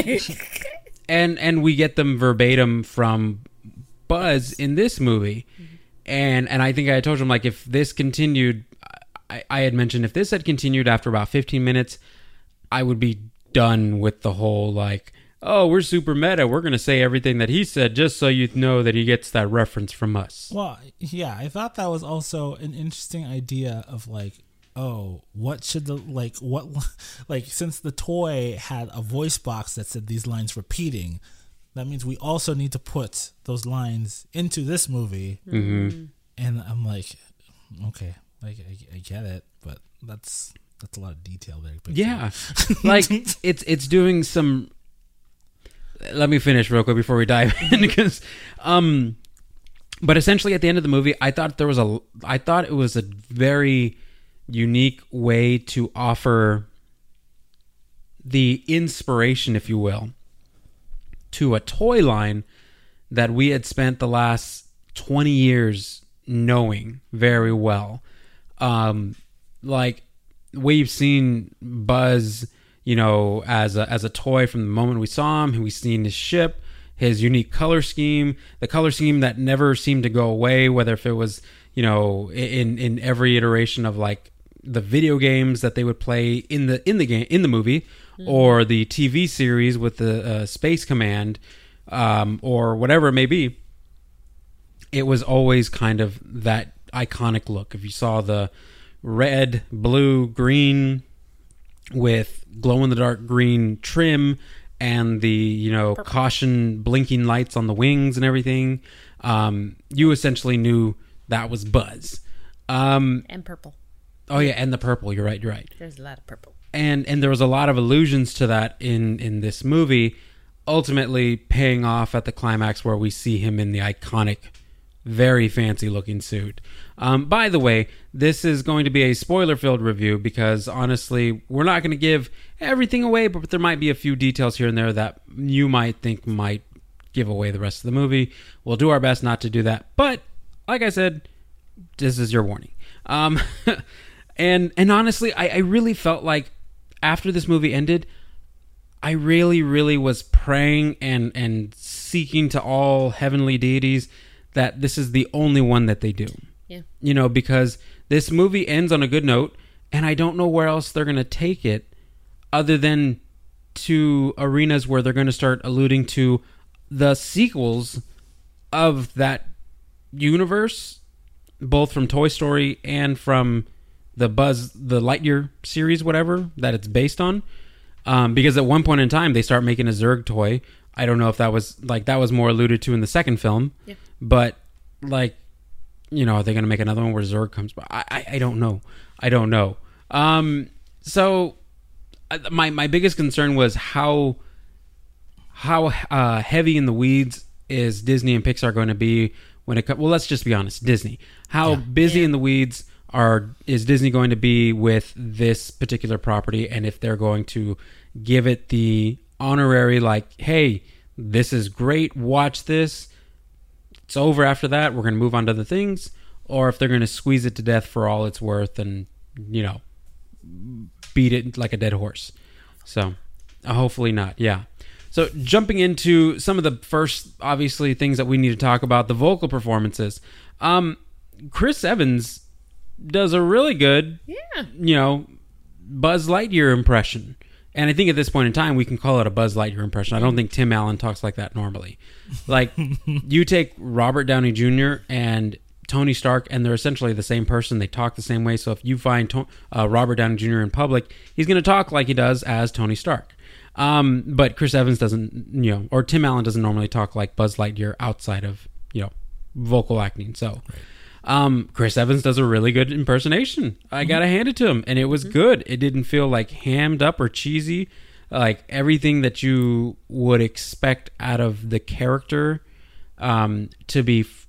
and and we get them verbatim from Buzz in this movie. And and I think I told him, like, if this continued, I, I had mentioned if this had continued after about fifteen minutes, I would be done with the whole, like, oh, we're super meta. We're going to say everything that he said just so you know that he gets that reference from us. Well, yeah, I thought that was also an interesting idea of like, oh, what should the, like, what, like, since the toy had a voice box that said these lines repeating, that means we also need to put those lines into this movie. Mm-hmm. And I'm like, okay, like, I, I get it, but that's, that's a lot of detail there. But Yeah. Like, it's, it's doing some... Let me finish real quick before we dive in, because, um, but essentially at the end of the movie, I thought there was a, I thought it was a very unique way to offer the inspiration, if you will, to a toy line that we had spent the last twenty years knowing very well. Um, like, we've seen Buzz, you know, as a, as a toy from the moment we saw him. We've seen his ship, his unique color scheme, the color scheme that never seemed to go away, whether if it was, you know, in, in every iteration of like the video games that they would play in the, in the game, in the movie, mm-hmm. or the T V series with the uh, Space Command, um, or whatever it may be. It was always kind of that iconic look. If you saw the red, blue, green, with glow-in-the-dark green trim and the, you know, purple. Caution blinking lights on the wings and everything, um, you essentially knew that was Buzz. Um, and purple. Oh, yeah, and the purple. You're right, you're right. There's a lot of purple. And and there was a lot of allusions to that in, in this movie, ultimately paying off at the climax where we see him in the iconic, very fancy-looking suit. Um, by the way, this is going to be a spoiler-filled review because, honestly, we're not going to give everything away, but there might be a few details here and there that you might think might give away the rest of the movie. We'll do our best not to do that. But, like I said, this is your warning. Um, and and honestly, I, I really felt like after this movie ended, I really, really was praying and, and seeking to all heavenly deities that this is the only one that they do. Yeah. You know, because this movie ends on a good note, and I don't know where else they're going to take it other than to arenas where they're going to start alluding to the sequels of that universe, both from Toy Story and from the Buzz, the Lightyear series, whatever, that it's based on. Um, because at one point in time, they start making a Zurg toy. I don't know if that was, like, that was more alluded to in the second film. Yeah. But, like, you know, are they going to make another one where Zurg comes by? I, I, I don't know. I don't know. Um, so my my biggest concern was how how uh, heavy in the weeds is Disney and Pixar going to be when it comes. Well, let's just be honest, Disney. How Yeah. busy Yeah. in the weeds are is Disney going to be with this particular property, and if they're going to give it the honorary, like, hey, this is great, watch this. It's over after that. We're going to move on to other things. Or if they're going to squeeze it to death for all it's worth and, you know, beat it like a dead horse. So, uh, hopefully not. Yeah. So jumping into some of the first, obviously, things that we need to talk about, the vocal performances. Um, Chris Evans does a really good, Yeah. you know, Buzz Lightyear impression. And I think at this point in time, we can call it a Buzz Lightyear impression. I don't think Tim Allen talks like that normally. Like, you take Robert Downey Junior and Tony Stark, and they're essentially the same person. They talk the same way. So if you find to- uh, Robert Downey Junior in public, he's going to talk like he does as Tony Stark. Um, but Chris Evans doesn't, you know, or Tim Allen doesn't normally talk like Buzz Lightyear outside of, you know, vocal acting. So um, Chris Evans does a really good impersonation. I got to hand it to him. And it was good. It didn't feel like hammed up or cheesy. Like everything that you would expect out of the character um, to be f-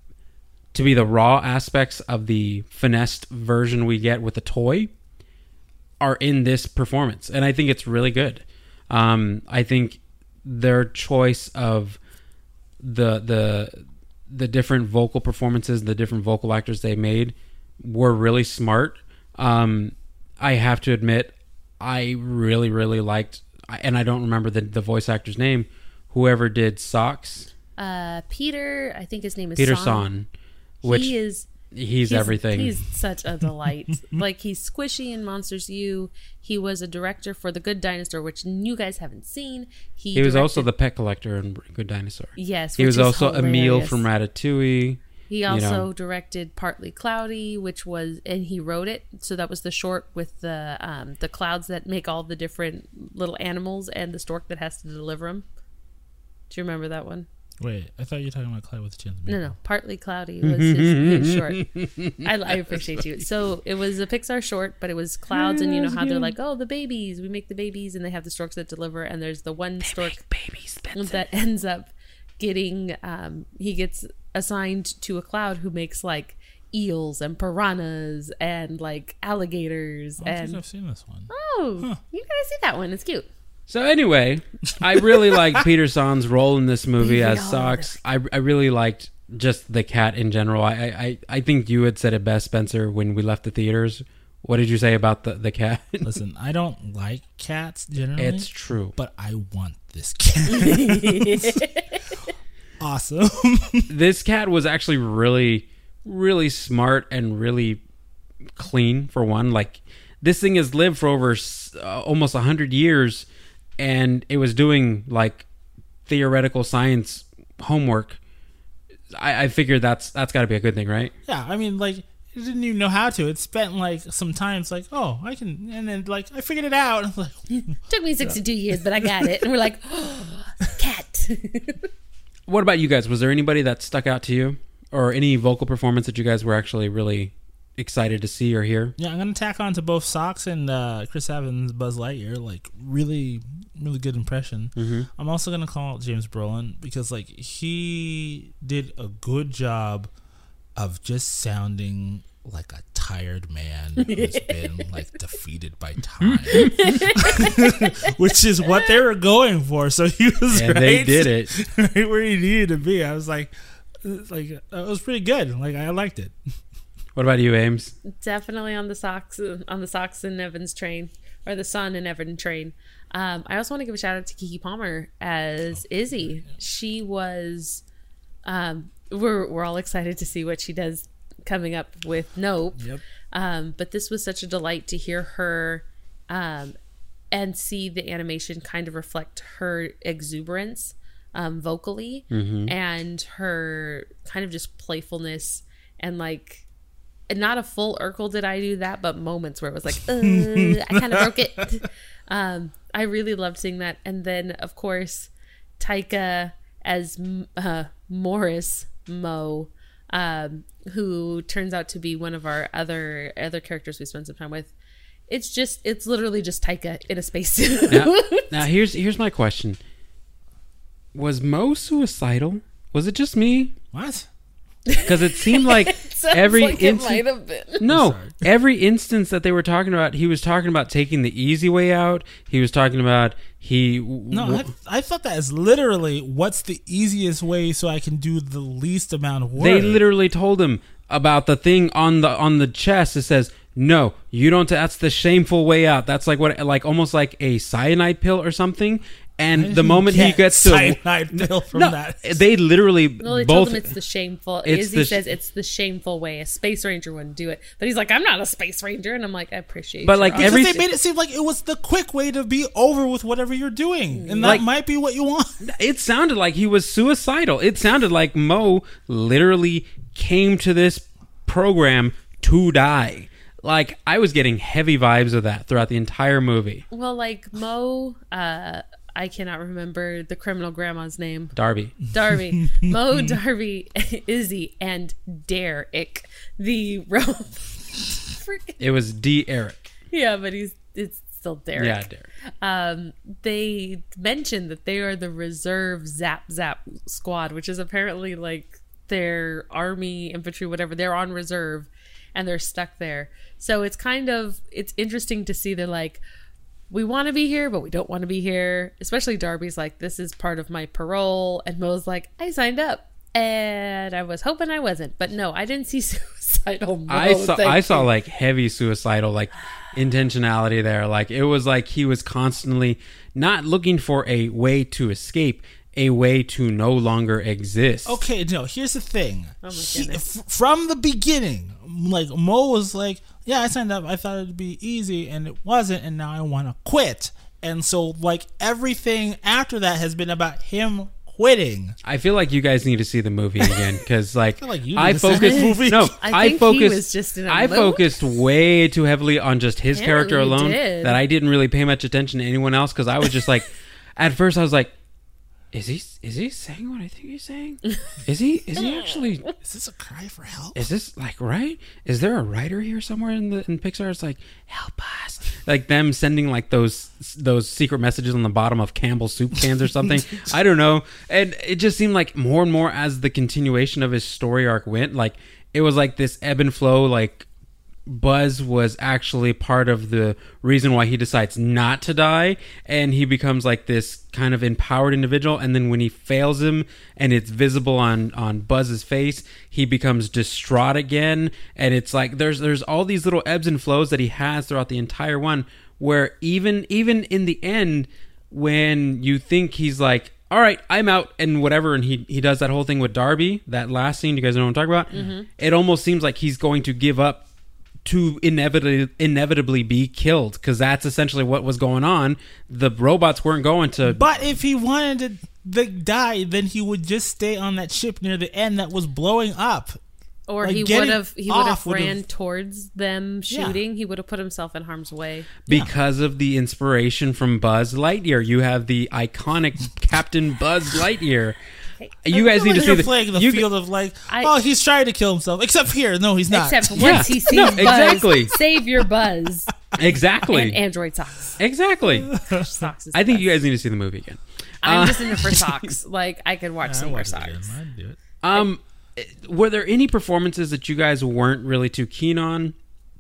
to be the raw aspects of the finessed version we get with the toy are in this performance. And I think it's really good. Um, I think their choice of the the the different vocal performances, the different vocal actors they made were really smart. Um, I have to admit, I really, really liked, and I don't remember the, the voice actor's name, whoever did Socks. Uh, Peter, I think his name is Peter Son. Son. Which he is he's, everything. He's such a delight. Like, he's Squishy in Monsters U. He was a director for The Good Dinosaur, which you guys haven't seen. He, He was directed, also the pet collector in Good Dinosaur. yes. He which was is also Emile hilarious. from Ratatouille. He also know. directed Partly Cloudy, which was, and he wrote it. So that was the short with the um, the clouds that make all the different little animals and the stork that has to deliver them. Do you remember that one? Wait, I thought you were talking about Clyde with the Chance of No, Meatball. no. Partly Cloudy was his, his short. I, I appreciate you. So it was a Pixar short, but it was clouds, and you know how they're like, oh, the babies. We make the babies, and they have the storks that deliver, and there's the one stork babies, that ends up getting, um, he gets assigned to a cloud who makes like eels and piranhas and like alligators. I don't and think I've seen this one. oh, Huh. you gotta see that one. It's cute. So anyway, I really liked Peter Son's role in this movie as Yeah. Socks. I, I really liked just the cat in general. I, I, I think you had said it best, Spencer, when we left the theaters. What did you say about the, the cat? Listen, I don't like cats generally. It's true. But I want this cat. Awesome. This cat was actually really, really smart and really clean, for one. Like, this thing has lived for over uh, almost one hundred years, and it was doing, like, theoretical science homework. I, I figured that's that's got to be a good thing, right? Yeah, I mean, like, it didn't even know how to. It spent, like, some time. It's like, oh, I can... And then, like, I figured it out. And I'm like, Took me sixty-two years, but I got it. And we're like, oh, cat. What about you guys? Was there anybody that stuck out to you? Or any vocal performance that you guys were actually really excited to see or hear? yeah, I'm going to tack on to both Socks and uh, Chris Evans' Buzz Lightyear. Like, really, really good impression. Mm-hmm. I'm also going to call out James Brolin because, like, he did a good job of just sounding like a tired man who's been, like, defeated by time. Which is what they were going for. So he was And right, they did it. right where he needed to be. I was like, like it was pretty good. Like, I liked it. What about you, Ames? Definitely on the socks, on the socks and Evans train, or the Son and Evan train. Um, I also want to give a shout out to Keke Palmer as Izzy. She was, um, we're we're all excited to see what she does coming up with Nope. Yep. Um, but this was such a delight to hear her, um, and see the animation kind of reflect her exuberance, um, vocally, Mm-hmm. and her kind of just playfulness and like. Not a full Urkel did I do that, but moments where it was like, uh, I kind of broke it. Um, I really loved seeing that. And then, of course, Taika as uh, Morris Mo, um, who turns out to be one of our other other characters we spent some time with. It's just, it's literally just Taika in a spacesuit. Now, now here's here's my question: was Mo suicidal? Was it just me? What? Because it seemed like Sounds every like it instant- might have been. No, Sorry. every instance that they were talking about, he was talking about taking the easy way out. He was talking about he. No, I, I thought that is literally what's the easiest way so I can do the least amount of work. They literally told him about the thing on the on the chest. It says, "No, you don't. That's the shameful way out." That's like what, like almost like a cyanide pill or something. And the moment he gets to cyanide pill from no, that, they literally Well, they both. told him it's the shameful. it's Izzy the sh- says it's the shameful way. A space ranger wouldn't do it, but he's like, I'm not a space ranger, and I'm like, I appreciate. But, your like, honesty. because every- they made it seem like it was the quick way to be over with whatever you're doing, and that Like- might be what you want. It sounded like he was suicidal. It sounded like Mo literally came to this program to die. Like, I was getting heavy vibes of that throughout the entire movie. well, like Mo, uh, I cannot remember the criminal grandma's name. Darby. Darby, Mo, Darby, Izzy, and Derek, the ro- Freaking- It was D. Eric. yeah, but he's it's still Derek. Yeah, Derek. Um, they mentioned that they are the reserve Zap Zap squad, which is apparently like their army, infantry, whatever. They're on reserve, and they're stuck there. So it's kind of it's interesting to see. They're like, we want to be here, but we don't want to be here. Especially Darby's like, this is part of my parole, and Mo's like, I signed up, and I was hoping I wasn't, but no, I didn't see suicidal Mo. I saw thank I saw you. like heavy suicidal like intentionality there. Like it was like he was constantly not looking for a way to escape, a way to no longer exist. Okay, no, here's the thing. Oh my He- goodness. f- from the beginning, like Mo was like, yeah, I signed up. I thought it'd be easy, and it wasn't, and now I want to quit. And so, like, everything after that has been about him quitting. I feel like you guys need to see the movie again because, like, feel like you need I to see focused. the movie. No, I I, think he focused. was just in a I mood. focused way too heavily on just his Apparently character you alone did. that I didn't really pay much attention to anyone else because I was just like, at first I was like, is he is he saying what I think he's saying? Is he is he actually? Is this a cry for help? Is this like right? Is there a writer here somewhere in the in Pixar? It's like help us, like them sending like those those secret messages on the bottom of Campbell's soup cans or something. I don't know, and it just seemed like more and more as the continuation of his story arc went, like it was like this ebb and flow. Like Buzz was actually part of the reason why he decides not to die, and he becomes like this kind of empowered individual, and then when he fails him and it's visible on on Buzz's face, he becomes distraught again, and it's like there's there's all these little ebbs and flows that he has throughout the entire one, where even even in the end when you think he's like, all right, I'm out and whatever, and he he does that whole thing with Darby, that last scene, you guys know what I'm talking about? Mm-hmm. It almost seems like he's going to give up to inevitably inevitably be killed, because that's essentially what was going on. The robots weren't going to. But if he wanted to the, die, then he would just stay on that ship near the end that was blowing up. Or Like, he getting would have he would have off would've- ran towards them Yeah. shooting. He would have put himself in harm's way. because of the inspiration from Buzz Lightyear. You have the iconic Captain Buzz Lightyear. You guys need to see You're the, playing the you- field of like, I- oh, he's trying to kill himself. Except here, no, he's not. Except Yeah. once he sees No, Buzz, exactly. save your Buzz Exactly. and Android socks. Exactly. Socks is I think the you best. guys need to see the movie again. I'm Uh, just in it for socks. Like I could watch some more socks. I'd do it. Um, were there any performances that you guys weren't really too keen on?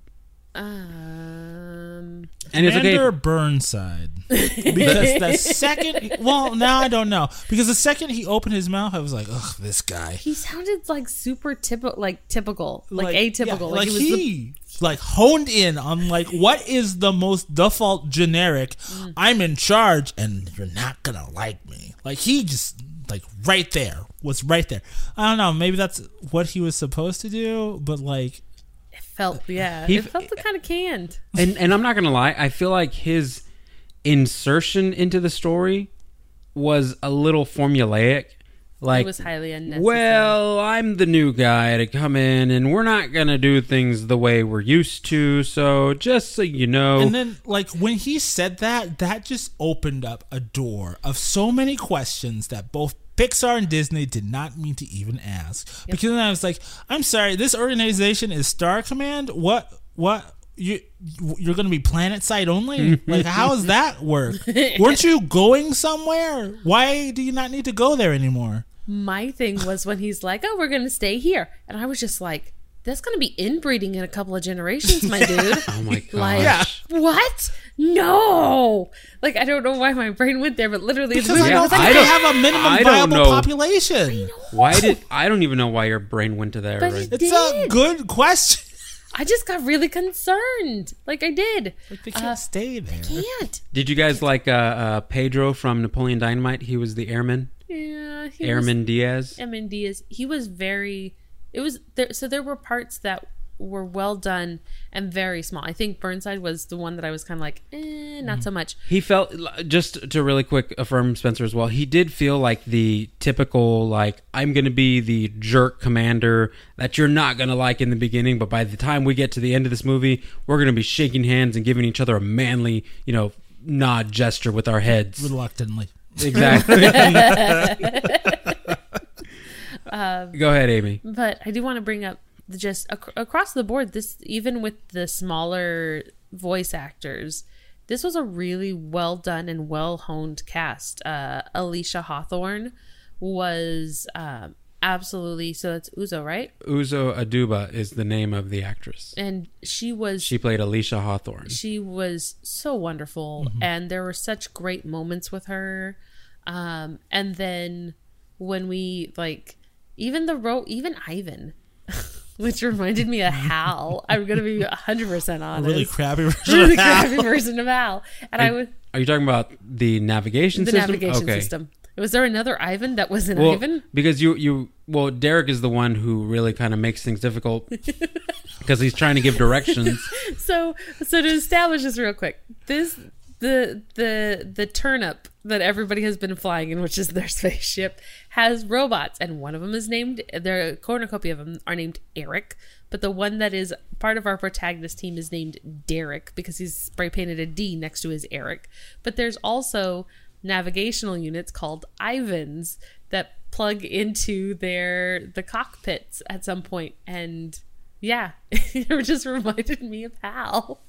Um, And it's okay. Commander Burnside. Because the second, well, now I don't know. Because the second he opened his mouth, I was like, ugh, this guy. he sounded like super typical, like typical, like, atypical. yeah, like, like he was the he like honed in on like what is the most default generic. Mm. I'm in charge, and you're not gonna like me. Like he just like right there was right there. I don't know. Maybe that's what he was supposed to do, but like felt yeah, He- it felt kind of canned. and and I'm not gonna lie, I feel like his insertion into the story was a little formulaic. Like, It was highly unnecessary. well, I'm the new guy to come in, and we're not gonna do things the way we're used to. So just so you know, And then, like, when he said that, that just opened up a door of so many questions that both Pixar and Disney did not mean to even ask. Because then I was like, I'm sorry, this organization is Star Command? What? What? You, you're going to be planet side only? Like, how does that work? Weren't you going somewhere? Why do you not need to go there anymore? My thing was when he's like, "Oh, we're gonna stay here," and I was just like, "That's gonna be inbreeding in a couple of generations, my dude." oh my gosh, Like, Yeah. what? No! Like, I don't know why my brain went there, but literally, Because the I movie don't was think I they don't- have a minimum I don't viable know. population. why did I don't even know why your brain went to there. But Right? he- It's a did. good question. I just got really concerned. Like I did. Like they can't Uh, stay there. Can't. Did you guys like uh, uh, Pedro from Napoleon Dynamite? He was the airman. Yeah. He Airman Diaz. Was, Eamon Diaz. He was very. It was there. So there were parts that were well done and very small. I think Burnside was the one that I was kind of like, eh, not so much. He felt, just to really quick affirm Spencer as well, he did feel like the typical, like, I'm going to be the jerk commander that you're not going to like in the beginning, but by the time we get to the end of this movie, we're going to be shaking hands and giving each other a manly, you know, nod gesture with our heads. Reluctantly. Exactly. um, Go ahead, Amy. But I do want to bring up the just ac- across the board, this, even with the smaller voice actors, this was a really well done and well honed cast. Uh, Alicia Hawthorne was um, absolutely, so it's Uzo, right? Uzo Aduba is the name of the actress. And she was She played Alicia Hawthorne. she was so wonderful, mm-hmm. and there were such great moments with her. Um, and then when we like even the ro even Ivan. Which reminded me of Hal. I'm going to be one hundred percent honest. A really crappy version really of Hal. crappy version of Hal. And are, I was are you talking about the navigation the system? navigation Okay. system. Was there another Ivan that wasn't Well, Ivan? because you, you, well, Derek is the one who really kind of makes things difficult because he's trying to give directions. So, so to establish this real quick, this the the the turnip that everybody has been flying in, which is their spaceship, has robots, and one of them is named. Their cornucopia of them are named Eric, but the one that is part of our protagonist team is named Derek because he's spray painted a D next to his Eric. But there's also navigational units called Ivans that plug into their the cockpits at some point, and yeah, it just reminded me of Hal.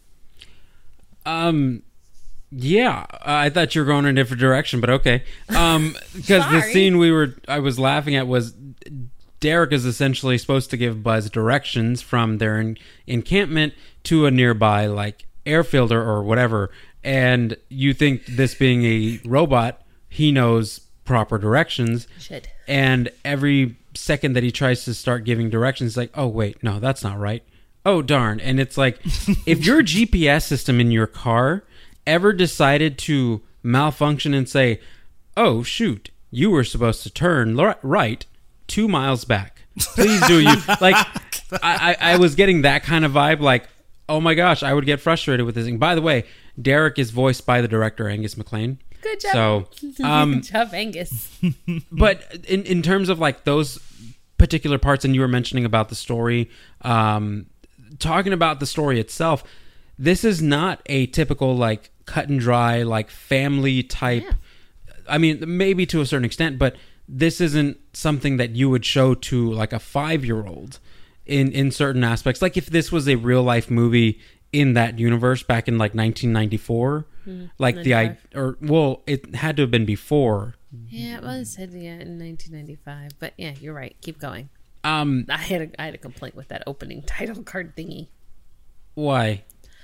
Um. Yeah, I thought you were going in a different direction, but okay. Um, because the scene we were, I was laughing at was Derek is essentially supposed to give Buzz directions from their en- encampment to a nearby like airfield or, or whatever, and you think this being a robot, he knows proper directions. Should. And every second that he tries to start giving directions, like, oh wait, no, that's not right. Oh darn! And it's like, if your G P S system in your car ever decided to malfunction and say, oh shoot, you were supposed to turn l- right two miles back, please do you like I, I, I was getting that kind of vibe, like, oh my gosh, I would get frustrated with this thing. By the way, Derek is voiced by the director Angus MacLean. Good job. So um good job, Angus. But in, in terms of like those particular parts, and you were mentioning about the story, um talking about the story itself, this is not a typical like cut and dry like family type. Yeah. I mean, maybe to a certain extent, but this isn't something that you would show to like a five-year-old in in certain aspects. Like if this was a real life movie in that universe back in like nineteen ninety-four, mm, like ninety-five. the I or well, it had to have been before. Yeah, it was said yeah in nineteen ninety-five, but yeah, you're right. Keep going. Um, I had a, I had a complaint with that opening title card thingy. Why?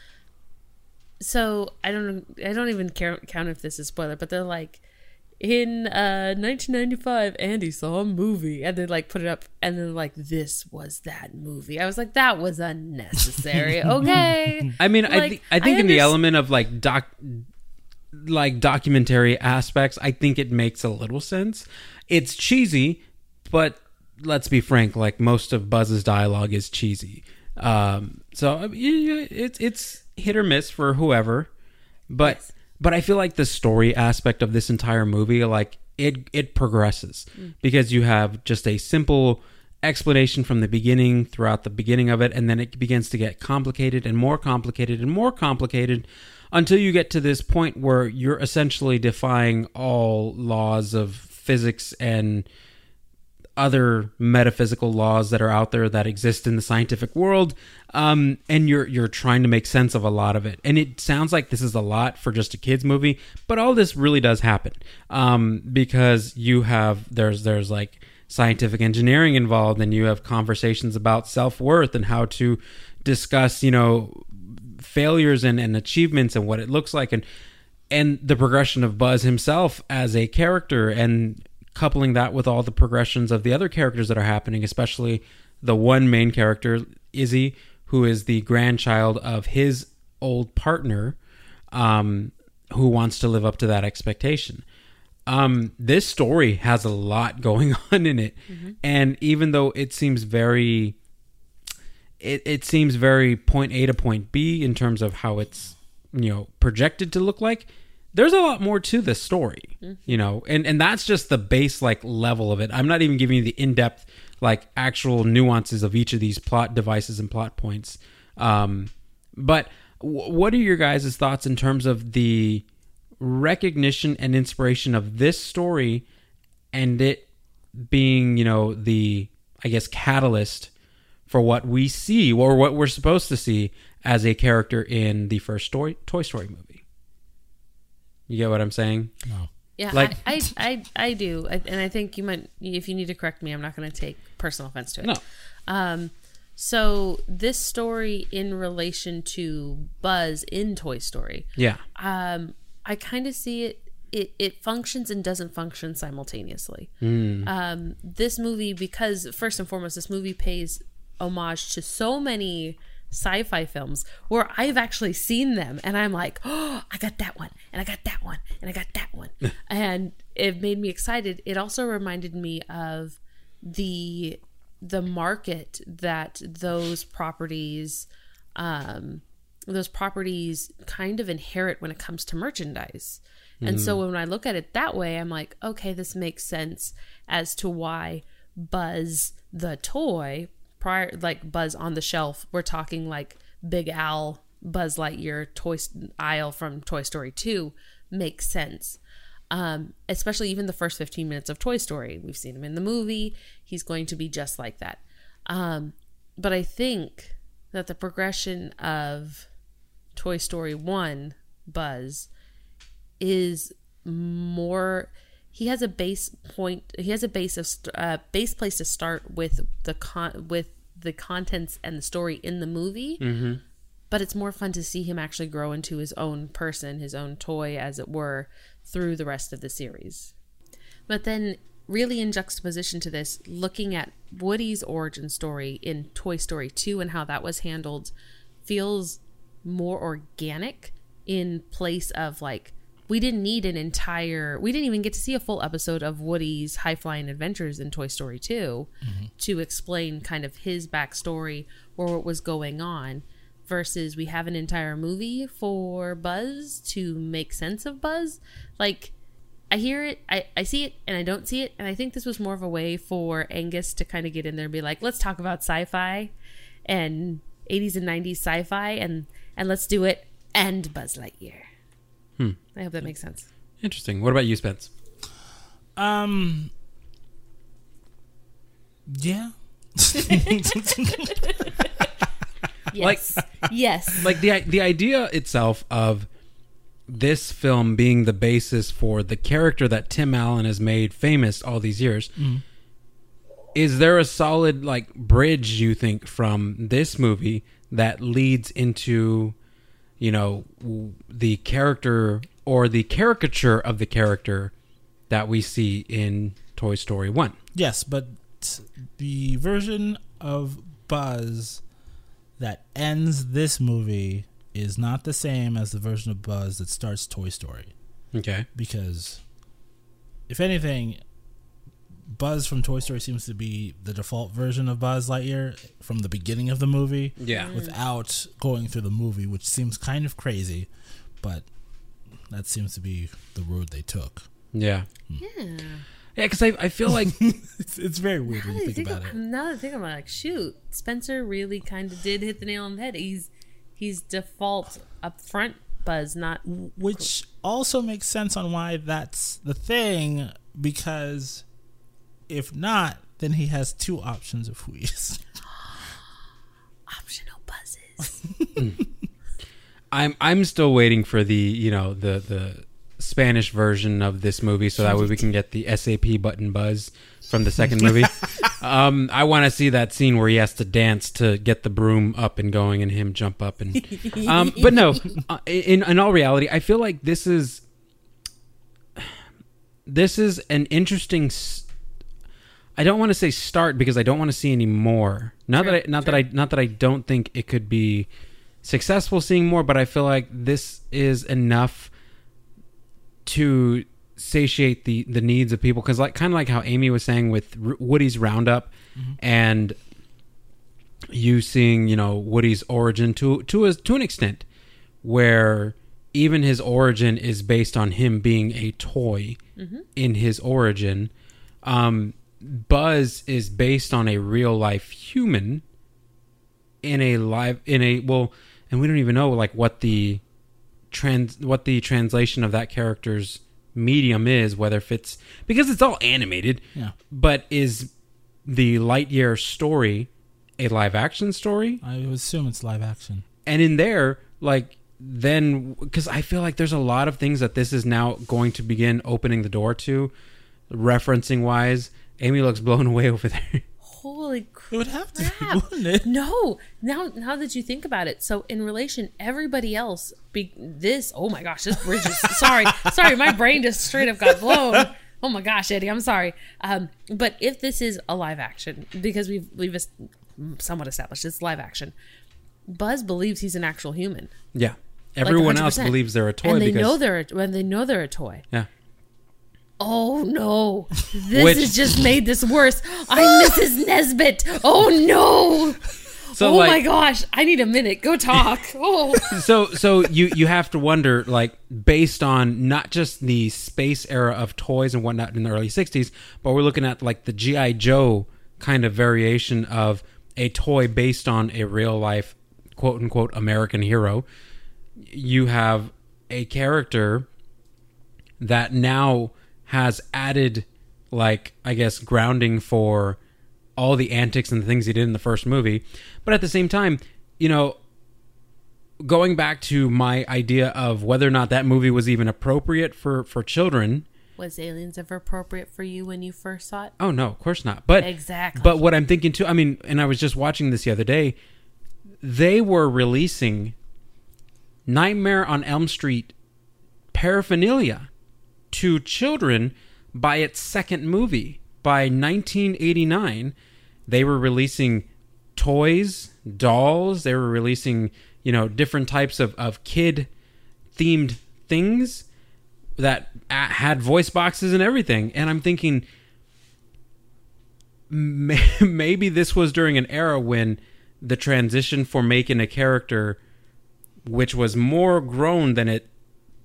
So I don't I don't even care, count if this is spoiler, but they're like, in uh, nineteen ninety-five, Andy saw a movie, and they like put it up, and then like, this was that movie. I was like, that was unnecessary. Okay. I mean, like, I, th- I think I in the element of like doc, like documentary aspects, I think it makes a little sense. It's cheesy, but let's be frank, like most of Buzz's dialogue is cheesy. Um, so I mean, it's it's hit or miss for whoever, but yes. but I feel like the story aspect of this entire movie, like it it progresses mm. because you have just a simple explanation from the beginning throughout the beginning of it, and then it begins to get complicated and more complicated and more complicated until you get to this point where you're essentially defying all laws of physics and other metaphysical laws that are out there that exist in the scientific world, um, and you're you're trying to make sense of a lot of it. And it sounds like this is a lot for just a kids movie, but all this really does happen um, because you have there's there's like scientific engineering involved, and you have conversations about self-worth and how to discuss, you know, failures and, and achievements and what it looks like, and and the progression of Buzz himself as a character, and coupling that with all the progressions of the other characters that are happening, especially the one main character, Izzy, who is the grandchild of his old partner, um, who wants to live up to that expectation. Um, this story has a lot going on in it. Mm-hmm. And even though it seems very, it, it seems very point A to point B in terms of how it's, you know, projected to look like, there's a lot more to this story, mm-hmm. you know, and, and that's just the base like level of it. I'm not even giving you the in-depth, like actual nuances of each of these plot devices and plot points. Um, but w- what are your guys' thoughts in terms of the recognition and inspiration of this story and it being, you know, the, I guess, catalyst for what we see or what we're supposed to see as a character in the first story, Toy Story movie? You get what I'm saying? No. Yeah, like, I, I, I, I do. I, and I think you might, if you need to correct me, I'm not going to take personal offense to it. No. Um, so this story in relation to Buzz in Toy Story. Yeah. Um, I kind of see it, it, it functions and doesn't function simultaneously. Mm. Um, this movie, because first and foremost, this movie pays homage to so many sci-fi films where I've actually seen them and I'm like, oh, I got that one and I got that one and I got that one. And it made me excited. It also reminded me of the the market that those properties um those properties kind of inherit when it comes to merchandise. And so when I look at it that way, I'm like, okay, this makes sense as to why Buzz the toy, prior like Buzz on the shelf, we're talking like Big Al, Buzz Lightyear toy aisle from Toy Story two, makes sense. Um, especially even the first fifteen minutes of Toy Story. We've seen him in the movie. He's going to be just like that. Um, but I think that the progression of Toy Story one, Buzz, is more... He has a base point. He has a base of uh, base place to start with the con with the contents and the story in the movie. Mm-hmm. But it's more fun to see him actually grow into his own person, his own toy, as it were, through the rest of the series. But then, really in juxtaposition to this, looking at Woody's origin story in Toy Story two and how that was handled, feels more organic in place of like. We didn't need an entire... We didn't even get to see a full episode of Woody's high-flying adventures in Toy Story two mm-hmm. to explain kind of his backstory or what was going on, versus we have an entire movie for Buzz to make sense of Buzz. Like, I hear it, I, I see it, and I don't see it, and I think this was more of a way for Angus to kind of get in there and be like, let's talk about sci-fi and eighties and nineties sci-fi, and, and let's do it, and Buzz Lightyear. Hmm. I hope that makes sense. Interesting. What about you, Spence? Um. Yeah. Yes. Like, yes. Like the the idea itself of this film being the basis for the character that Tim Allen has made famous all these years. Mm. Is there a solid like bridge, you think, from this movie that leads into, you know, the character or the caricature of the character that we see in Toy Story one? Yes, but the version of Buzz that ends this movie is not the same as the version of Buzz that starts Toy Story. Okay. Because, if anything, Buzz from Toy Story seems to be the default version of Buzz Lightyear from the beginning of the movie. Yeah. Without going through the movie, which seems kind of crazy, but that seems to be the road they took. Yeah. Yeah. Yeah, because I, I feel like... it's, it's very weird when you think, think about of, it. Now that I think about it, like, shoot, Spencer really kind of did hit the nail on the head. He's, he's default up front Buzz, not... Which also makes sense on why that's the thing, because... If not, then he has two options of who he is. Optional Buzzes. mm. I'm I'm still waiting for the, you know, the the Spanish version of this movie, so that way we can get the S A P button Buzz from the second movie. um, I want to see that scene where he has to dance to get the broom up and going, and him jump up and. Um, but no, uh, in in all reality, I feel like this is this is an interesting. I don't want to say start because I don't want to see any more. Not True, that I, not true. that I, not that I don't think it could be successful seeing more, but I feel like this is enough to satiate the the needs of people. Because like kind of like how Amy was saying with R- Woody's Roundup, mm-hmm. and you seeing you know Woody's origin to to a, to an extent, where even his origin is based on him being a toy mm-hmm. in his origin. Um, Buzz is based on a real life human in a live in a well, and we don't even know like what the trans what the translation of that character's medium is, whether if it's because it's all animated. Yeah. But is the Lightyear story a live action story? I would assume it's live action. And in there, like then because I feel like there's a lot of things that this is now going to begin opening the door to, referencing wise. Amy looks blown away over there. Holy crap. It would have to be, wouldn't it? No. Now now that you think about it, so in relation, everybody else, be, this, oh my gosh, this bridge is, sorry, sorry, my brain just straight up got blown. Oh my gosh, Eddie, I'm sorry. Um, but if this is a live action, because we've, we've somewhat established it's live action, Buzz believes he's an actual human. Yeah. Everyone like else believes they're a toy. And they because, know they're a, when they know they're a toy. Yeah. Oh no! This Which- has just made this worse. I'm Missus Nesbit. Oh no! So oh like, my gosh! I need a minute. Go talk. Oh. so so you you have to wonder, like, based on not just the space era of toys and whatnot in the early sixties, but we're looking at like the G I. Joe kind of variation of a toy based on a real life quote unquote American hero. You have a character that now has added, like, I guess, grounding for all the antics and the things he did in the first movie. But at the same time, you know, going back to my idea of whether or not that movie was even appropriate for, for children. Was Aliens ever appropriate for you when you first saw it? Oh, no, of course not. But Exactly. But what I'm thinking, too, I mean, and I was just watching this the other day, they were releasing Nightmare on Elm Street paraphernalia to children by its second movie. By nineteen eighty-nine, they were releasing toys, dolls, they were releasing, you know, different types of, of kid-themed things that had voice boxes and everything. And I'm thinking, maybe this was during an era when the transition for making a character which was more grown than it,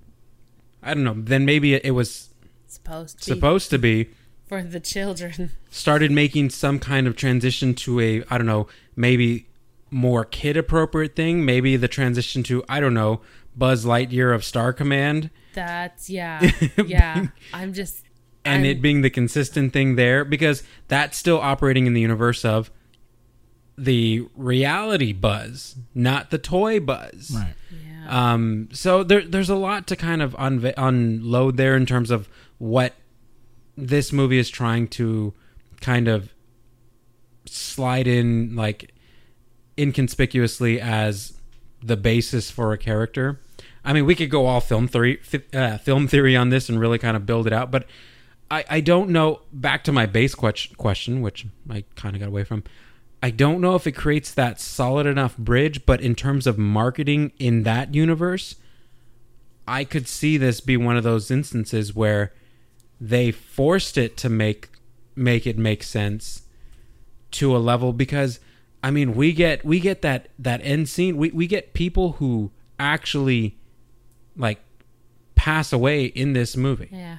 I don't know, then maybe it was supposed to supposed to be for the children. Started making some kind of transition to a, I don't know, maybe more kid appropriate thing. Maybe the transition to, I don't know, Buzz Lightyear of Star Command. That's yeah, yeah. I'm just and I'm, it being the consistent thing there, because that's still operating in the universe of the reality Buzz, not the toy Buzz. Right. Yeah. Um, so there, there's a lot to kind of unve- unload there in terms of what this movie is trying to kind of slide in, like, inconspicuously as the basis for a character. I mean, we could go all film theory, uh, film theory on this and really kind of build it out, but I, I don't know. Back to my base question, which I kind of got away from. I don't know if it creates that solid enough bridge, but in terms of marketing in that universe, I could see this be one of those instances where they forced it to make make it make sense to a level, because I mean, we get we get that that end scene. We we get people who actually, like, pass away in this movie. Yeah.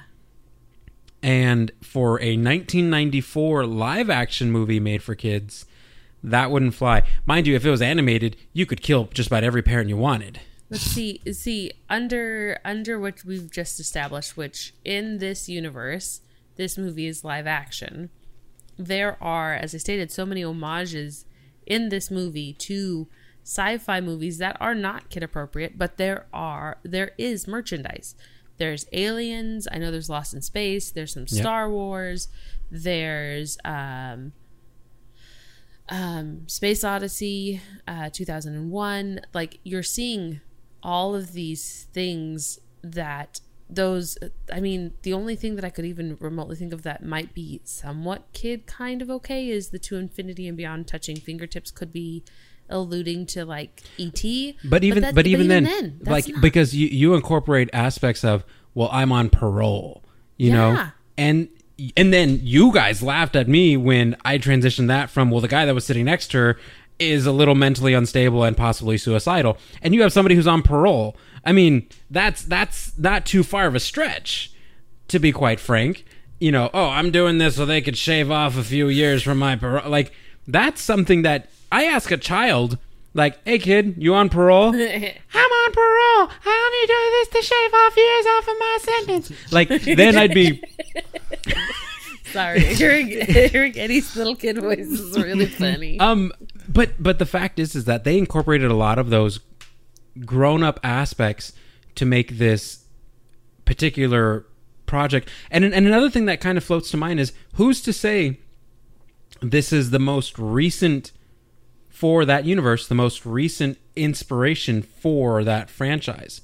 And for a nineteen ninety-four live action movie made for kids, that wouldn't fly. Mind you, if it was animated, you could kill just about every parent you wanted. Let's see. See, under under what we've just established, which in this universe, this movie is live action. There are, as I stated, so many homages in this movie to sci-fi movies that are not kid appropriate, but there are there is merchandise. There's Aliens. I know there's Lost in Space. There's some Star yep. Wars. There's um, um, Space Odyssey, uh, two thousand one. Like, you're seeing all of these things that those, I mean, the only thing that I could even remotely think of that might be somewhat kid kind of okay is the To Infinity and Beyond touching fingertips could be alluding to like E T. But even but, that, but even, but even then, then like not... because you you incorporate aspects of, well, I'm on parole, you yeah. know, and and then you guys laughed at me when I transitioned that from, well, the guy that was sitting next to her is a little mentally unstable and possibly suicidal, and you have somebody who's on parole. I mean, that's that's not too far of a stretch, to be quite frank. You know, oh, I'm doing this so they could shave off a few years from my parole. Like, that's something that I ask a child, like, hey, kid, you on parole? I'm on parole. I only do this to shave off years off of my sentence. Like, then I'd be... Sorry, hearing, hearing Eddie's little kid voice is really funny. Um, but but the fact is, is that they incorporated a lot of those grown-up aspects to make this particular project. And and another thing that kind of floats to mind is, who's to say this is the most recent for that universe, the most recent inspiration for that franchise?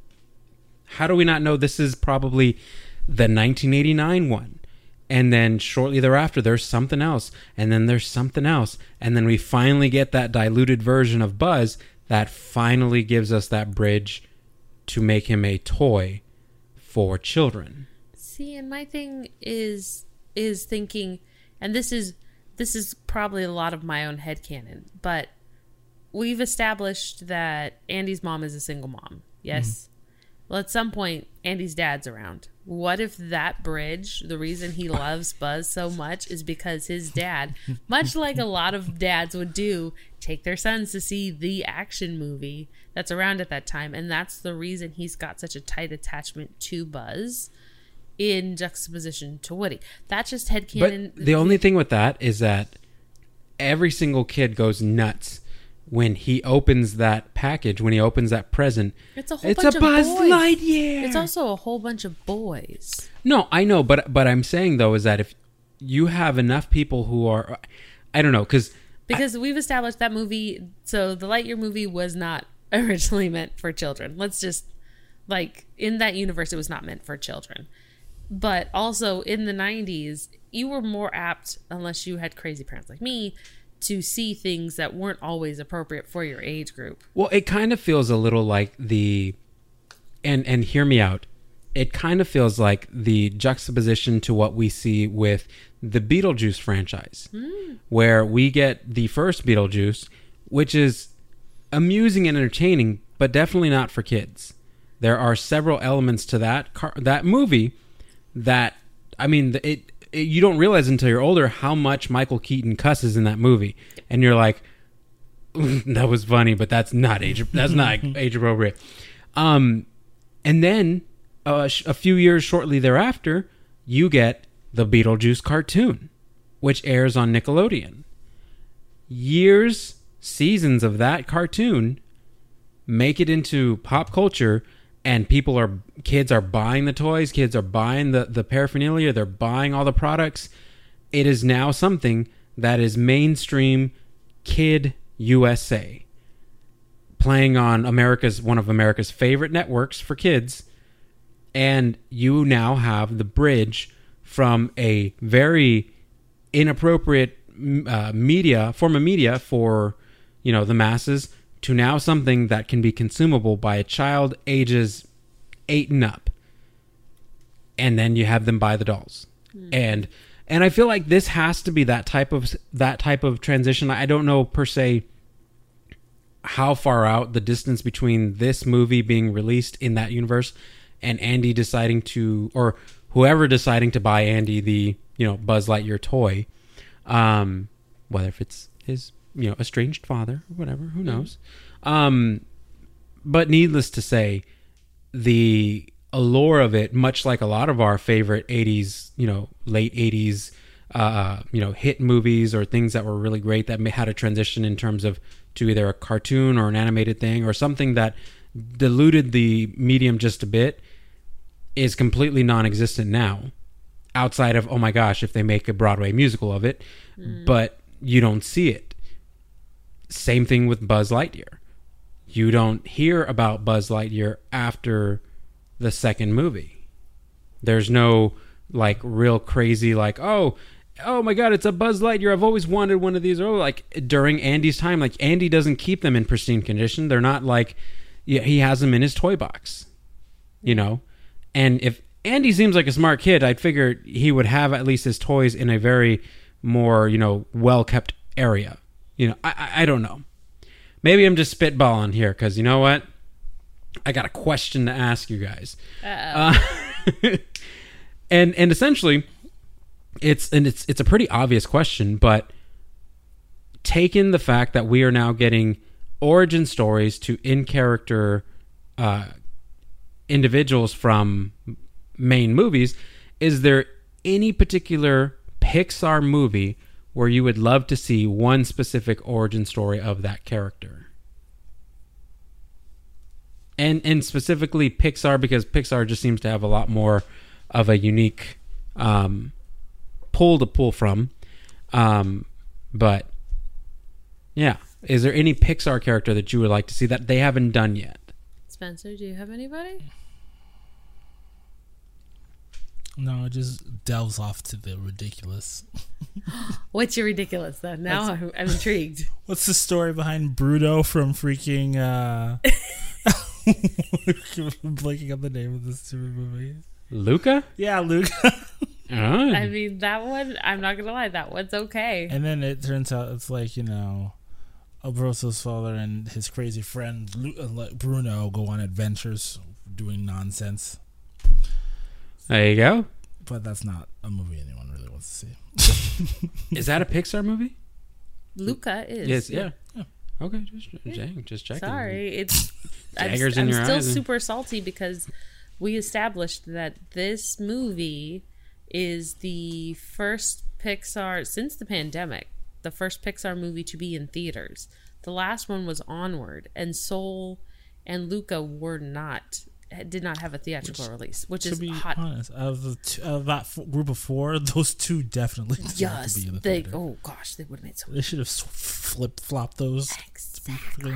How do we not know this is probably the nineteen eighty-nine one? And then shortly thereafter, there's something else. And then there's something else. And then we finally get that diluted version of Buzz that finally gives us that bridge to make him a toy for children. See, and my thing is is thinking, and this is this is probably a lot of my own headcanon, but we've established that Andy's mom is a single mom. Yes? Mm-hmm. Well, at some point, Andy's dad's around. What if that bridge, the reason he loves Buzz so much is because his dad, much like a lot of dads would do, take their sons to see the action movie that's around at that time. And that's the reason he's got such a tight attachment to Buzz in juxtaposition to Woody. That's just headcanon. But the only thing with that is that every single kid goes nuts when he opens that package, when he opens that present. It's a whole it's bunch a of Buzz boys. Lightyear. It's also a whole bunch of boys. No, I know, but but I'm saying though is that if you have enough people who are, I don't know, because because I, we've established that movie. So the Lightyear movie was not originally meant for children. Let's just like in that universe, it was not meant for children. But also in the nineties, you were more apt, unless you had crazy parents like me, to see things that weren't always appropriate for your age group. Well, it kind of feels a little like the, and and hear me out, it kind of feels like the juxtaposition to what we see with the Beetlejuice franchise, mm. where we get the first Beetlejuice, which is amusing and entertaining, but definitely not for kids. There are several elements to that car, that movie that, I mean, it, it you don't realize until you're older how much Michael Keaton cusses in that movie, and you're like, that was funny, but that's not age that's not age appropriate. Um, and then uh, a few years shortly thereafter, you get the Beetlejuice cartoon, which airs on Nickelodeon. Years, seasons of that cartoon make it into pop culture, and people are, kids are buying the toys, kids are buying the, the paraphernalia, they're buying all the products. It is now something that is mainstream kid U S A, playing on America's, one of America's favorite networks for kids. And you now have the bridge from a very inappropriate uh, media, form of media for, you know, the masses, to now something that can be consumable by a child ages eight and up. And then you have them buy the dolls. Mm. And and I feel like this has to be that type of that type of transition. I don't know per se how far out the distance between this movie being released in that universe and Andy deciding to, or whoever deciding to buy Andy the, you know, Buzz Lightyear toy, um, whether if it's his, you know, estranged father or whatever, who knows. Um, but needless to say, the allure of it, much like a lot of our favorite eighties, you know, late eighties, uh, you know, hit movies or things that were really great that had a transition in terms of to either a cartoon or an animated thing or something that diluted the medium just a bit, is completely non-existent now, outside of, oh my gosh, if they make a Broadway musical of it, mm. but you don't see it. Same thing with Buzz Lightyear. You don't hear about Buzz Lightyear after the second movie. There's no like real crazy like, oh, oh my God, it's a Buzz Lightyear. I've always wanted one of these. Or like during Andy's time, like Andy doesn't keep them in pristine condition. They're not like, yeah, he has them in his toy box, you know? And if Andy seems like a smart kid, I'd figure he would have at least his toys in a very more, you know, well-kept area. You know, I, I, I don't know. Maybe I'm just spitballing here because you know what? I got a question to ask you guys. Uh, and and essentially, it's and it's it's a pretty obvious question, but taking the fact that we are now getting origin stories to in-character uh, individuals from main movies, is there any particular Pixar movie where you would love to see one specific origin story of that character? And and specifically Pixar, because Pixar just seems to have a lot more of a unique um, pull to pull from. Um, but yeah, is there any Pixar character that you would like to see that they haven't done yet? Spencer, do you have anybody? No, it just delves off to the ridiculous. What's your ridiculous though? Now I'm, I'm intrigued. What's the story behind Bruno from freaking uh I'm blanking on the name of this stupid movie. Luca? Yeah, Luca. Oh. I mean, that one, I'm not gonna lie, that one's okay. And then it turns out it's like, you know, Alberto's father and his crazy friend Lu- uh, Bruno go on adventures doing nonsense. There you go. But that's not a movie anyone really wants to see. Is that a Pixar movie? Luca is. Yes. Yeah. yeah. Okay. Just, dang, just checking. Sorry, it's. I'm, Daggers I'm in your still eyes. super salty because we established that this movie is the first Pixar since the pandemic, the first Pixar movie to be in theaters. The last one was Onward, and Soul and Luca were not. Did not have a theatrical which, release, which to is be hot. honest, out of, the two, out of that f- group of four, those two definitely deserve yes, to be in the they. theater. Oh gosh, they would have made so. They should have flip flopped those. Exactly.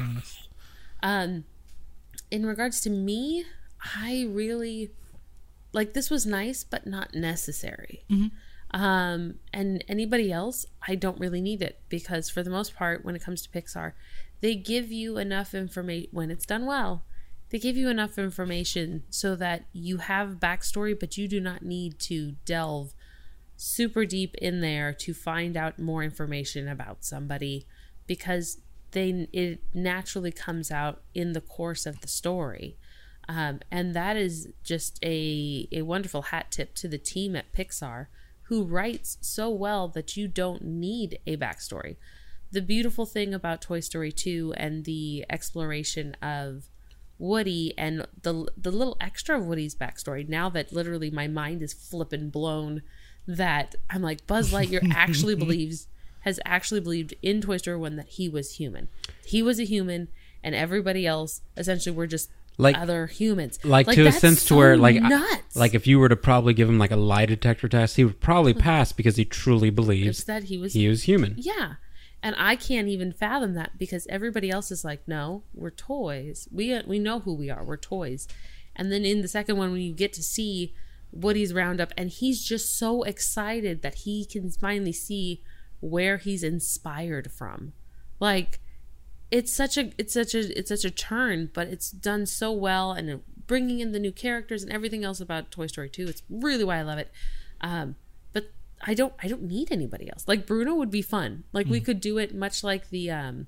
Um, in regards to me, I really like this was nice, but not necessary. Mm-hmm. Um, and anybody else, I don't really need it because for the most part, when it comes to Pixar, they give you enough information when it's done well. They give you enough information so that you have backstory, but you do not need to delve super deep in there to find out more information about somebody because they it naturally comes out in the course of the story. Um, and that is just a, a wonderful hat tip to the team at Pixar who writes so well that you don't need a backstory. The beautiful thing about Toy Story two and the exploration of Woody and the the little extra of Woody's backstory, now that literally my mind is flippin' blown that I'm like, Buzz Lightyear actually believes, has actually believed in Toy Story one that he was human. He was a human and everybody else essentially were just like other humans. Like, like to a sense so to where like nuts. Like if you were to probably give him like a lie detector test, he would probably pass because he truly believes it's that he was he was human. Yeah. And I can't even fathom that because everybody else is like, no, we're toys. We we know who we are. We're toys. And then in the second one, when you get to see Woody's roundup, and he's just so excited that he can finally see where he's inspired from. Like, it's such a it's such a it's such a turn, but it's done so well, and bringing in the new characters and everything else about Toy Story two. It's really why I love it. Um, but I don't I don't need anybody else. Like Bruno would be fun. Like mm. we could do it much like the um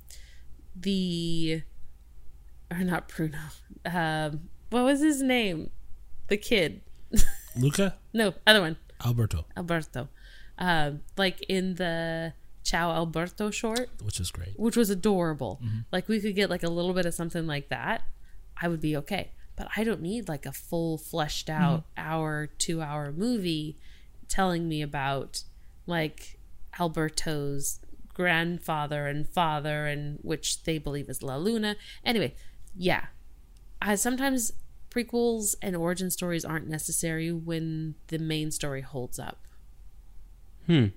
the or not Bruno. Um what was his name? The kid. Luca? No, other one. Alberto. Alberto. Um like in the Ciao Alberto short, which was great. Which was adorable. Mm-hmm. Like we could get like a little bit of something like that. I would be okay. But I don't need like a full fleshed out mm-hmm. hour, two hour movie telling me about like Alberto's grandfather and father, and which they believe is La Luna. Anyway, yeah. I sometimes prequels and origin stories aren't necessary when the main story holds up. Hmm.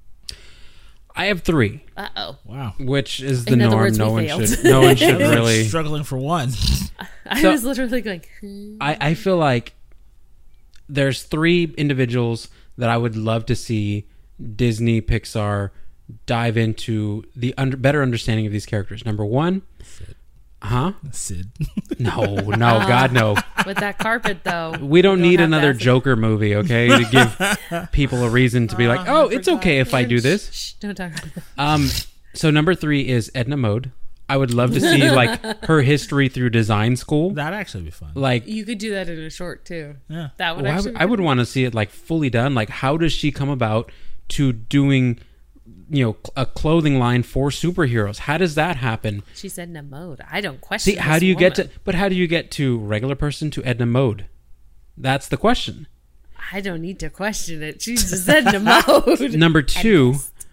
I have three. Uh oh. Wow. Which is the In norm. Words, no one failed. should. No one should really. Struggling for one. I So, was literally going. Hmm. I I feel like there's three individuals that I would love to see Disney, Pixar dive into the under, better understanding of these characters. Number one, Sid. huh? Sid. No, no, God, no. With that carpet, though. We don't You need have another that. Joker movie, okay, to give people a reason to be like, oh, it's okay if I do this. Shh, don't talk about that. Um, so number three is Edna Mode. I would love to see like her history through design school. That'd actually be fun. Like, You could do that in a short, too. Yeah. That would well, I actually would, be I would good. want to see it like fully done. Like, how does she come about to doing, you know, a clothing line for superheroes? How does that happen? She said Edna Mode. I don't question See, how this do you get woman. to? But how do you get to regular person to Edna Mode? That's the question. I don't need to question it. She's just Edna Mode. Number two,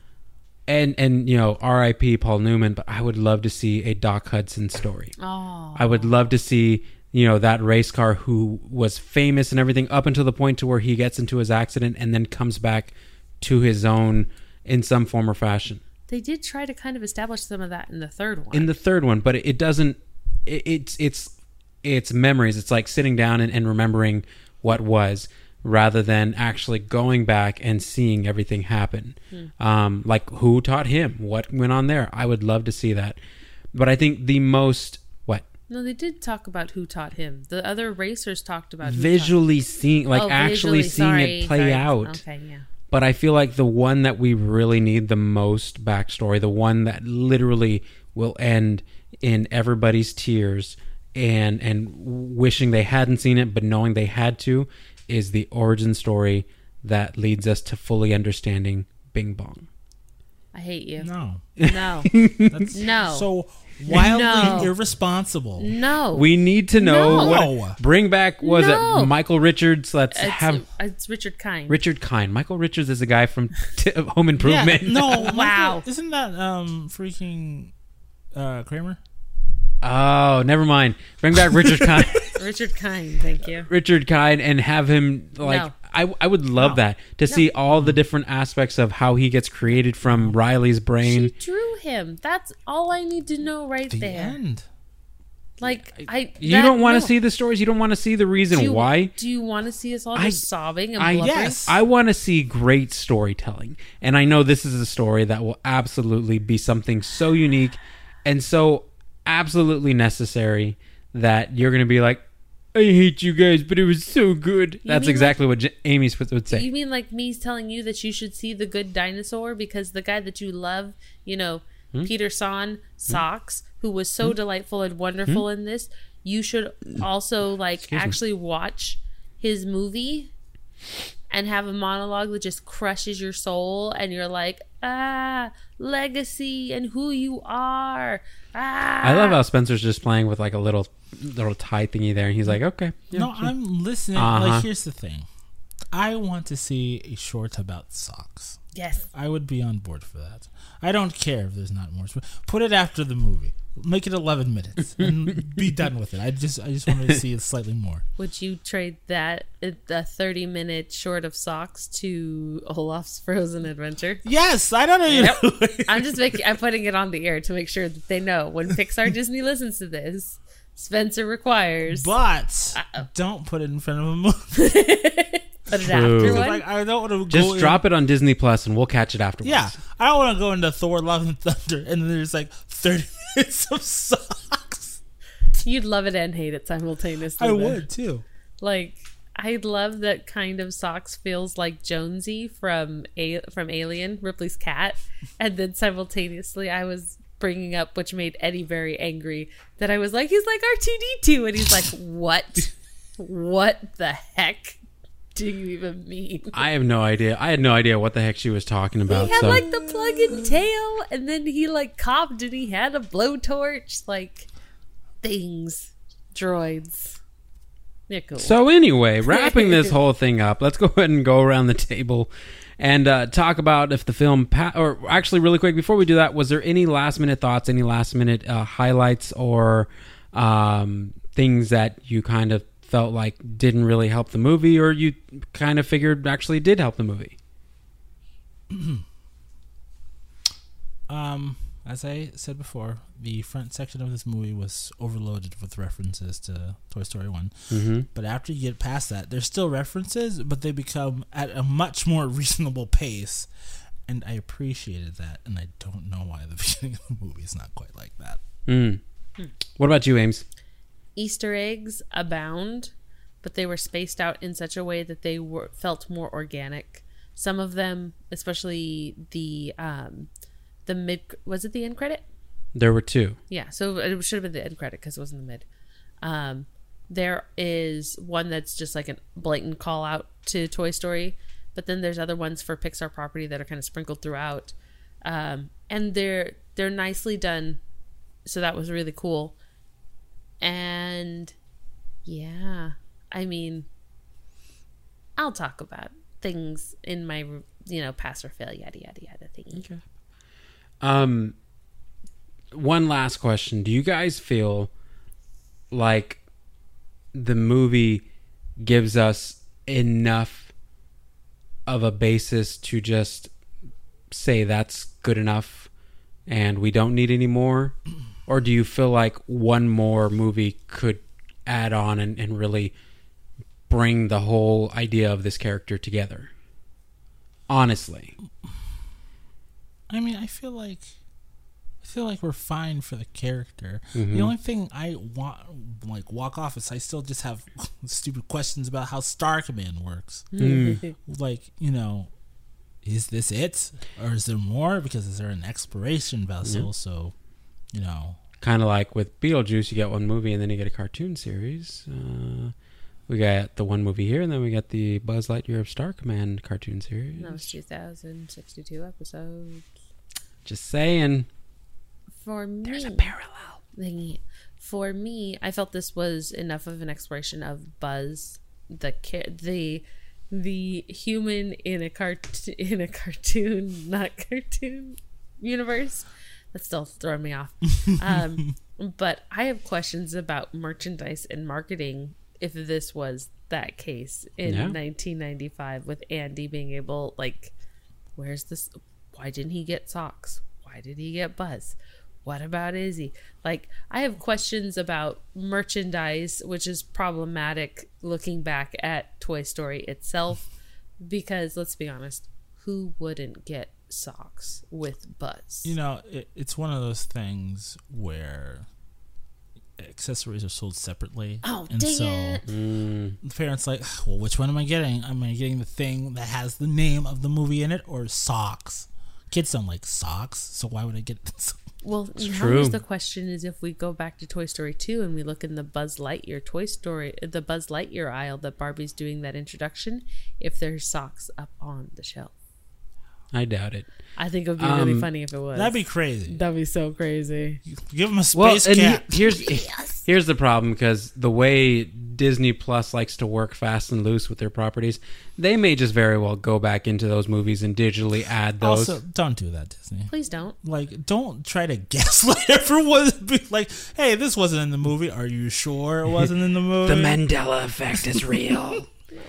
and and you know, R I P Paul Newman, but I would love to see a Doc Hudson story. Oh. I would love to see, you know, that race car who was famous and everything up until the point to where he gets into his accident and then comes back to his own in some form or fashion. They did try to kind of establish some of that in the third one. In the third one, but it, it doesn't. It, it's it's it's memories. It's like sitting down and, and remembering what was, rather than actually going back and seeing everything happen. Hmm. Um, like who taught him, what went on there. I would love to see that, but I think the most what No, they did talk about who taught him. The other racers talked about who visually seeing, like taught... Oh, actually visually, seeing sorry, it play sorry. out. Okay, yeah. But I feel like the one that we really need the most backstory, the one that literally will end in everybody's tears and and wishing they hadn't seen it, but knowing they had to, is the origin story that leads us to fully understanding Bing Bong. I hate you. No. No. That's No. so wildly No. irresponsible. No. We need to know No. what. Bring back, was No. it Michael Richards? Let's it's, have it's Richard Kind. Richard Kind. Michael Richards is a guy from t- Home Improvement. Yeah, no, Wow. Michael- Isn't that um freaking uh, Kramer? Oh, never mind. Bring back Richard Kind. Richard Kind, thank you. Richard Kind and have him like No. I I would love No. that to see all the different aspects of how he gets created from Riley's She brain. drew him. That's all I need to know right The there. end. Like I You that- don't want to no. see the stories. You don't want to see the reason do you, why. Do you want to see us all I- just sobbing and I blubbering? yes. I want to see great storytelling, and I know this is a story that will absolutely be something so unique and so absolutely necessary that you're going to be like, I hate you guys, but it was so good. That's mean exactly what J- Amy Smith would say. You mean like me telling you that you should see The Good Dinosaur because the guy that you love, you know, Hmm? Peter San Socks, who was so delightful and wonderful Hmm? in this, you should also like me. actually watch his movie and have a monologue that just crushes your soul and you're like, ah, legacy and who you are. Ah. I love how Spencer's just playing with like a little little tie thingy there, and he's like, okay. yeah, No, sure. I'm listening. Uh-huh. Like, here's the thing. I want to see a short about socks. Yes. I would be on board for that. I don't care if there's not more. Put it after the movie. Make it eleven minutes and be done with it. I just, I just wanted to see it slightly more. Would you trade that a thirty minute short of socks to Olaf's Frozen Adventure? Yes, I don't know. You Yep. know. I'm just making I'm putting it on the air to make sure that they know when Pixar Disney listens to this, Spencer requires But Uh-oh. don't put it in front of a movie. put it True. after Like, one. I don't want to Just go drop it on Disney Plus, and we'll catch it afterwards. Yeah, I don't want to go into Thor: Love and Thunder and then there's like thirty minutes of socks. You'd love it and hate it simultaneously. I though. would too. Like I love that kind of socks feels like Jonesy from A- from Alien, Ripley's cat, and then simultaneously I was bringing up, which made Eddie very angry, that I was like, he's like R two D two, and he's like, what? What the heck do you even mean? I have no idea. I had no idea what the heck she was talking about. He had so like the plug and tail, and then he like copped and he had a blowtorch, like things, droids. They're cool. So anyway, wrapping this whole thing up, let's go ahead and go around the table and uh, talk about if the film, pa- or actually really quick, before we do that, was there any last minute thoughts, any last minute uh, highlights or um, things that you kind of felt like didn't really help the movie, or you kind of figured actually did help the movie? Um, as I said before, the front section of this movie was overloaded with references to Toy Story one. Mm-hmm. But after you get past that, there's still references, but they become at a much more reasonable pace. And I appreciated that, and I don't know why the beginning of the movie is not quite like that. Mm. What about you, Ames? Easter eggs abound, but they were spaced out in such a way that they were felt more organic. Some of them, especially the um, the mid, was it the end credit? There were two. Yeah, so it should have been the end credit because it wasn't the mid. Um, there is one that's just like a blatant call out to Toy Story, but then there's other ones for Pixar property that are kind of sprinkled throughout, um, and they're they're nicely done. So that was really cool. And yeah, I mean, I'll talk about things in my, you know, pass or fail, yada yada yada thingy. Okay. Um, one last question: do you guys feel like the movie gives us enough of a basis to just say that's good enough and we don't need any more? Or do you feel like one more movie could add on and, and really bring the whole idea of this character together? Honestly. I mean, I feel like I feel like we're fine for the character. Mm-hmm. The only thing I want, like, walk off is I still just have stupid questions about how Star Command works. Mm. Like, you know, is this it, or is there more? Because is there an exploration vessel? Yeah. So, you know, Kind of like with Beetlejuice, you get one movie and then you get a cartoon series. Uh, we got the one movie here, and then we got the Buzz Lightyear of Star Command cartoon series. That was two thousand sixty-two episodes. Just saying. For me, There's a parallel. thingy. For me, I felt this was enough of an exploration of Buzz, the ca- the the human in a cart in a cartoon, not cartoon universe. That's still throwing me off. Um, but I have questions about merchandise and marketing if this was that case in Yeah. nineteen ninety-five with Andy being able, like, where's this? Why didn't he get socks? Why did he get Buzz? What about Izzy? Like, I have questions about merchandise, which is problematic looking back at Toy Story itself, because let's be honest, who wouldn't get socks with Buzz? you know, it, it's one of those things where accessories are sold separately. Oh, and dang so it. Mm. the parents like, well, which one am I getting? Am I getting the thing that has the name of the movie in it, or socks? Kids don't like socks, so why would I get this? Well, now true. here's the question: is if we go back to Toy Story two and we look in the Buzz Lightyear Toy Story, the Buzz Lightyear aisle that Barbie's doing that introduction, if there's socks up on the shelf. I doubt it. I think it would be really Um, funny if it was. That'd be crazy. That'd be so crazy. Give them a Well, space and cat. he- here's here's the problem, because the way Disney Plus likes to work fast and loose with their properties, they may just very well go back into those movies and digitally add those. Also, don't do that, Disney. Please don't. Like, don't try to gaslight everyone. Be like, hey, this wasn't in the movie. Are you sure it wasn't in the movie? The Mandela effect is real.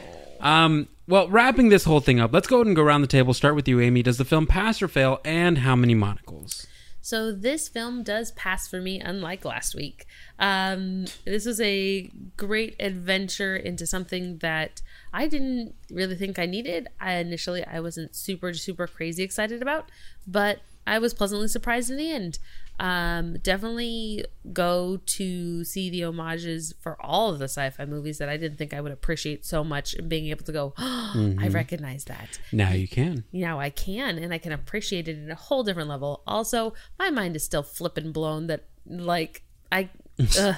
um. Well, wrapping this whole thing up, let's go ahead and go around the table. Start with you, Amy. Does the film pass or fail, and how many monocles? So this film does pass for me, unlike last week. Um, this was a great adventure into something that I didn't really think I needed. I initially, I wasn't super, super crazy excited about, but I was pleasantly surprised in the end. Um, definitely go to see the homages for all of the sci-fi movies that I didn't think I would appreciate so much, and being able to go, oh, Mm-hmm. I recognize that. Now you can. Now I can, and I can appreciate it at a whole different level. Also, my mind is still flipping blown that, like, I, uh,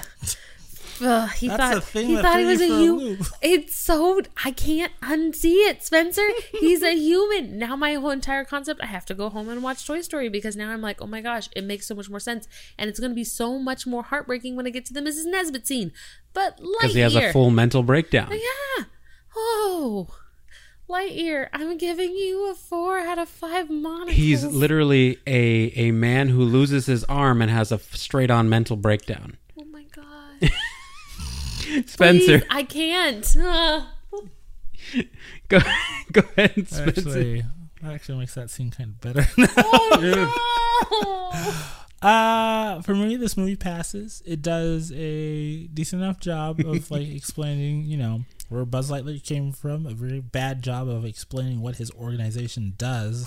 uh, he That's thought the thing he that thought he threw was a you for a human. loop. It's so I can't unsee it, Spencer. He's a human. Now my whole entire concept, I have to go home and watch Toy Story, because now I'm like, oh my gosh, it makes so much more sense, and it's going to be so much more heartbreaking when I get to the Missus Nesbitt scene. But Because he has a Lightyear- full mental breakdown. yeah. Oh, Lightyear, I'm giving you a four out of five monocles. He's literally a, a man who loses his arm and has a straight-on mental breakdown. Oh my god. Spencer, Please, I can't. Uh, go, go ahead, Spencer. Actually, That actually makes that scene kind of better. Oh, uh, for me, this movie passes. It does a decent enough job of like explaining, you know, where Buzz Lightyear came from. A very bad job of explaining what his organization does.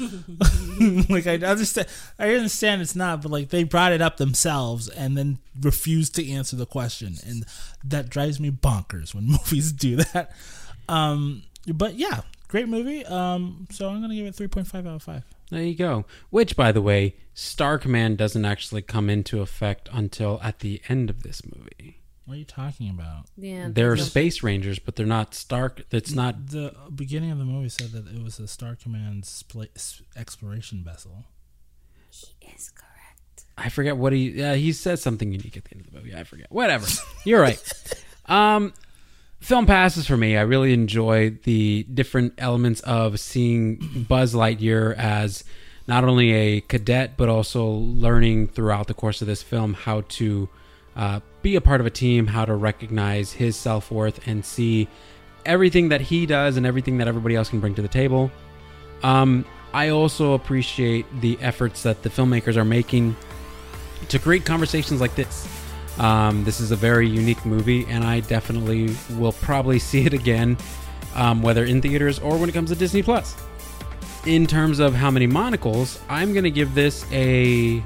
Like I understand, I understand it's not, but like they brought it up themselves and then refused to answer the question, and that drives me bonkers when movies do that. Um, but yeah, great movie. Um, so I'm gonna give it three point five out of five. There you go. Which, by the way, Star Command doesn't actually come into effect until at the end of this movie. What are you talking about? yeah. They're the- Space Rangers, but they're not Star. It's not. The beginning of the movie said that it was a Star Command spla- exploration vessel. He is correct. I forget what he. Yeah, he says something unique at the end of the movie. I forget. Whatever. You're right. Um, film passes for me. I really enjoy the different elements of seeing Buzz Lightyear as not only a cadet, but also learning throughout the course of this film how to uh, be a part of a team, how to recognize his self-worth and see everything that he does and everything that everybody else can bring to the table. Um, I also appreciate the efforts that the filmmakers are making to create conversations like this. Um, this is a very unique movie, and I definitely will probably see it again, um, whether in theaters or when it comes to Disney Plus. In terms of how many monocles, I'm going to give this a...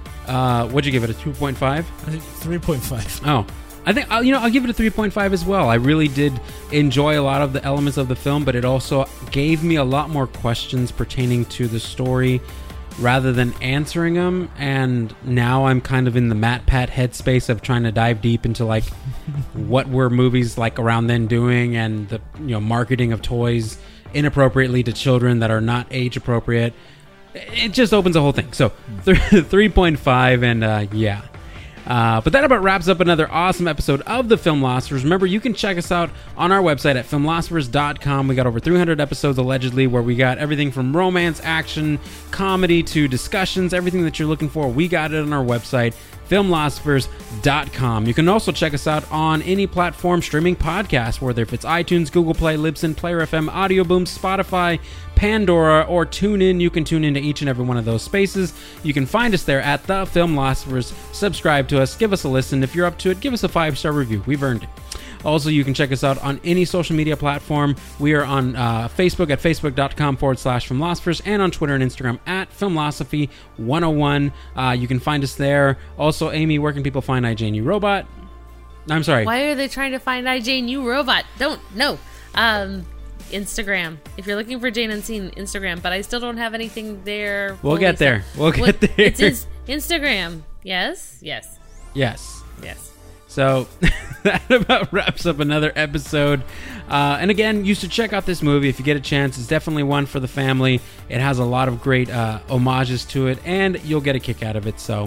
Uh, what'd you give it, a two point five? I think three point five. Oh, I think I'll, you know I'll give it a three point five as well. I really did enjoy a lot of the elements of the film, but it also gave me a lot more questions pertaining to the story rather than answering them. And now I'm kind of in the Matt Pat headspace of trying to dive deep into like what were movies like around then doing, and the you know marketing of toys inappropriately to children that are not age appropriate. It just opens the whole thing. So three point five, and uh, yeah. Uh, but that about wraps up another awesome episode of the Filmlossopers. Remember, you can check us out on our website at filmlossopers dot com. We got over three hundred episodes allegedly, where we got everything from romance, action, comedy to discussions, everything that you're looking for. We got it on our website, filmlossopers dot com. You can also check us out on any platform streaming podcast, whether if it's iTunes, Google Play, Libsyn, Player F M, Audio Boom, Spotify, Pandora, or TuneIn. You can tune into each and every one of those spaces. You can find us there at The Filmlossopers. Subscribe to us, give us a listen. If you're up to it, give us a five-star review. We've earned it. Also, you can check us out on any social media platform. We are on uh, Facebook at facebook.com forward slash Filmlossopers, and on Twitter and Instagram at Filmlosophy one oh one. Uh, you can find us there. Also, Amy, where can people find I J N U Robot? I'm sorry. Why are they trying to find I J N U Robot? Don't no. Um, Instagram. If you're looking for Jane Unseen, Instagram. But I still don't have anything there. We'll fully get there. set. We'll get What- there. It's ins- Instagram. Yes. Yes. Yes. Yes. So that about wraps up another episode. Uh, and again, you should check out this movie if you get a chance. It's definitely one for the family. It has a lot of great uh, homages to it, and you'll get a kick out of it. So,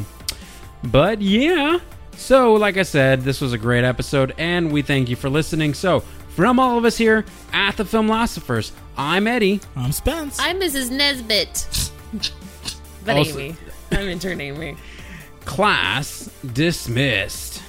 but yeah. So, like I said, this was a great episode, and we thank you for listening. So, from all of us here at the Filmlossopers, I'm Eddie. I'm Spence. I'm Missus Nesbit. But Also- Amy. I'm intern Amy. Class dismissed.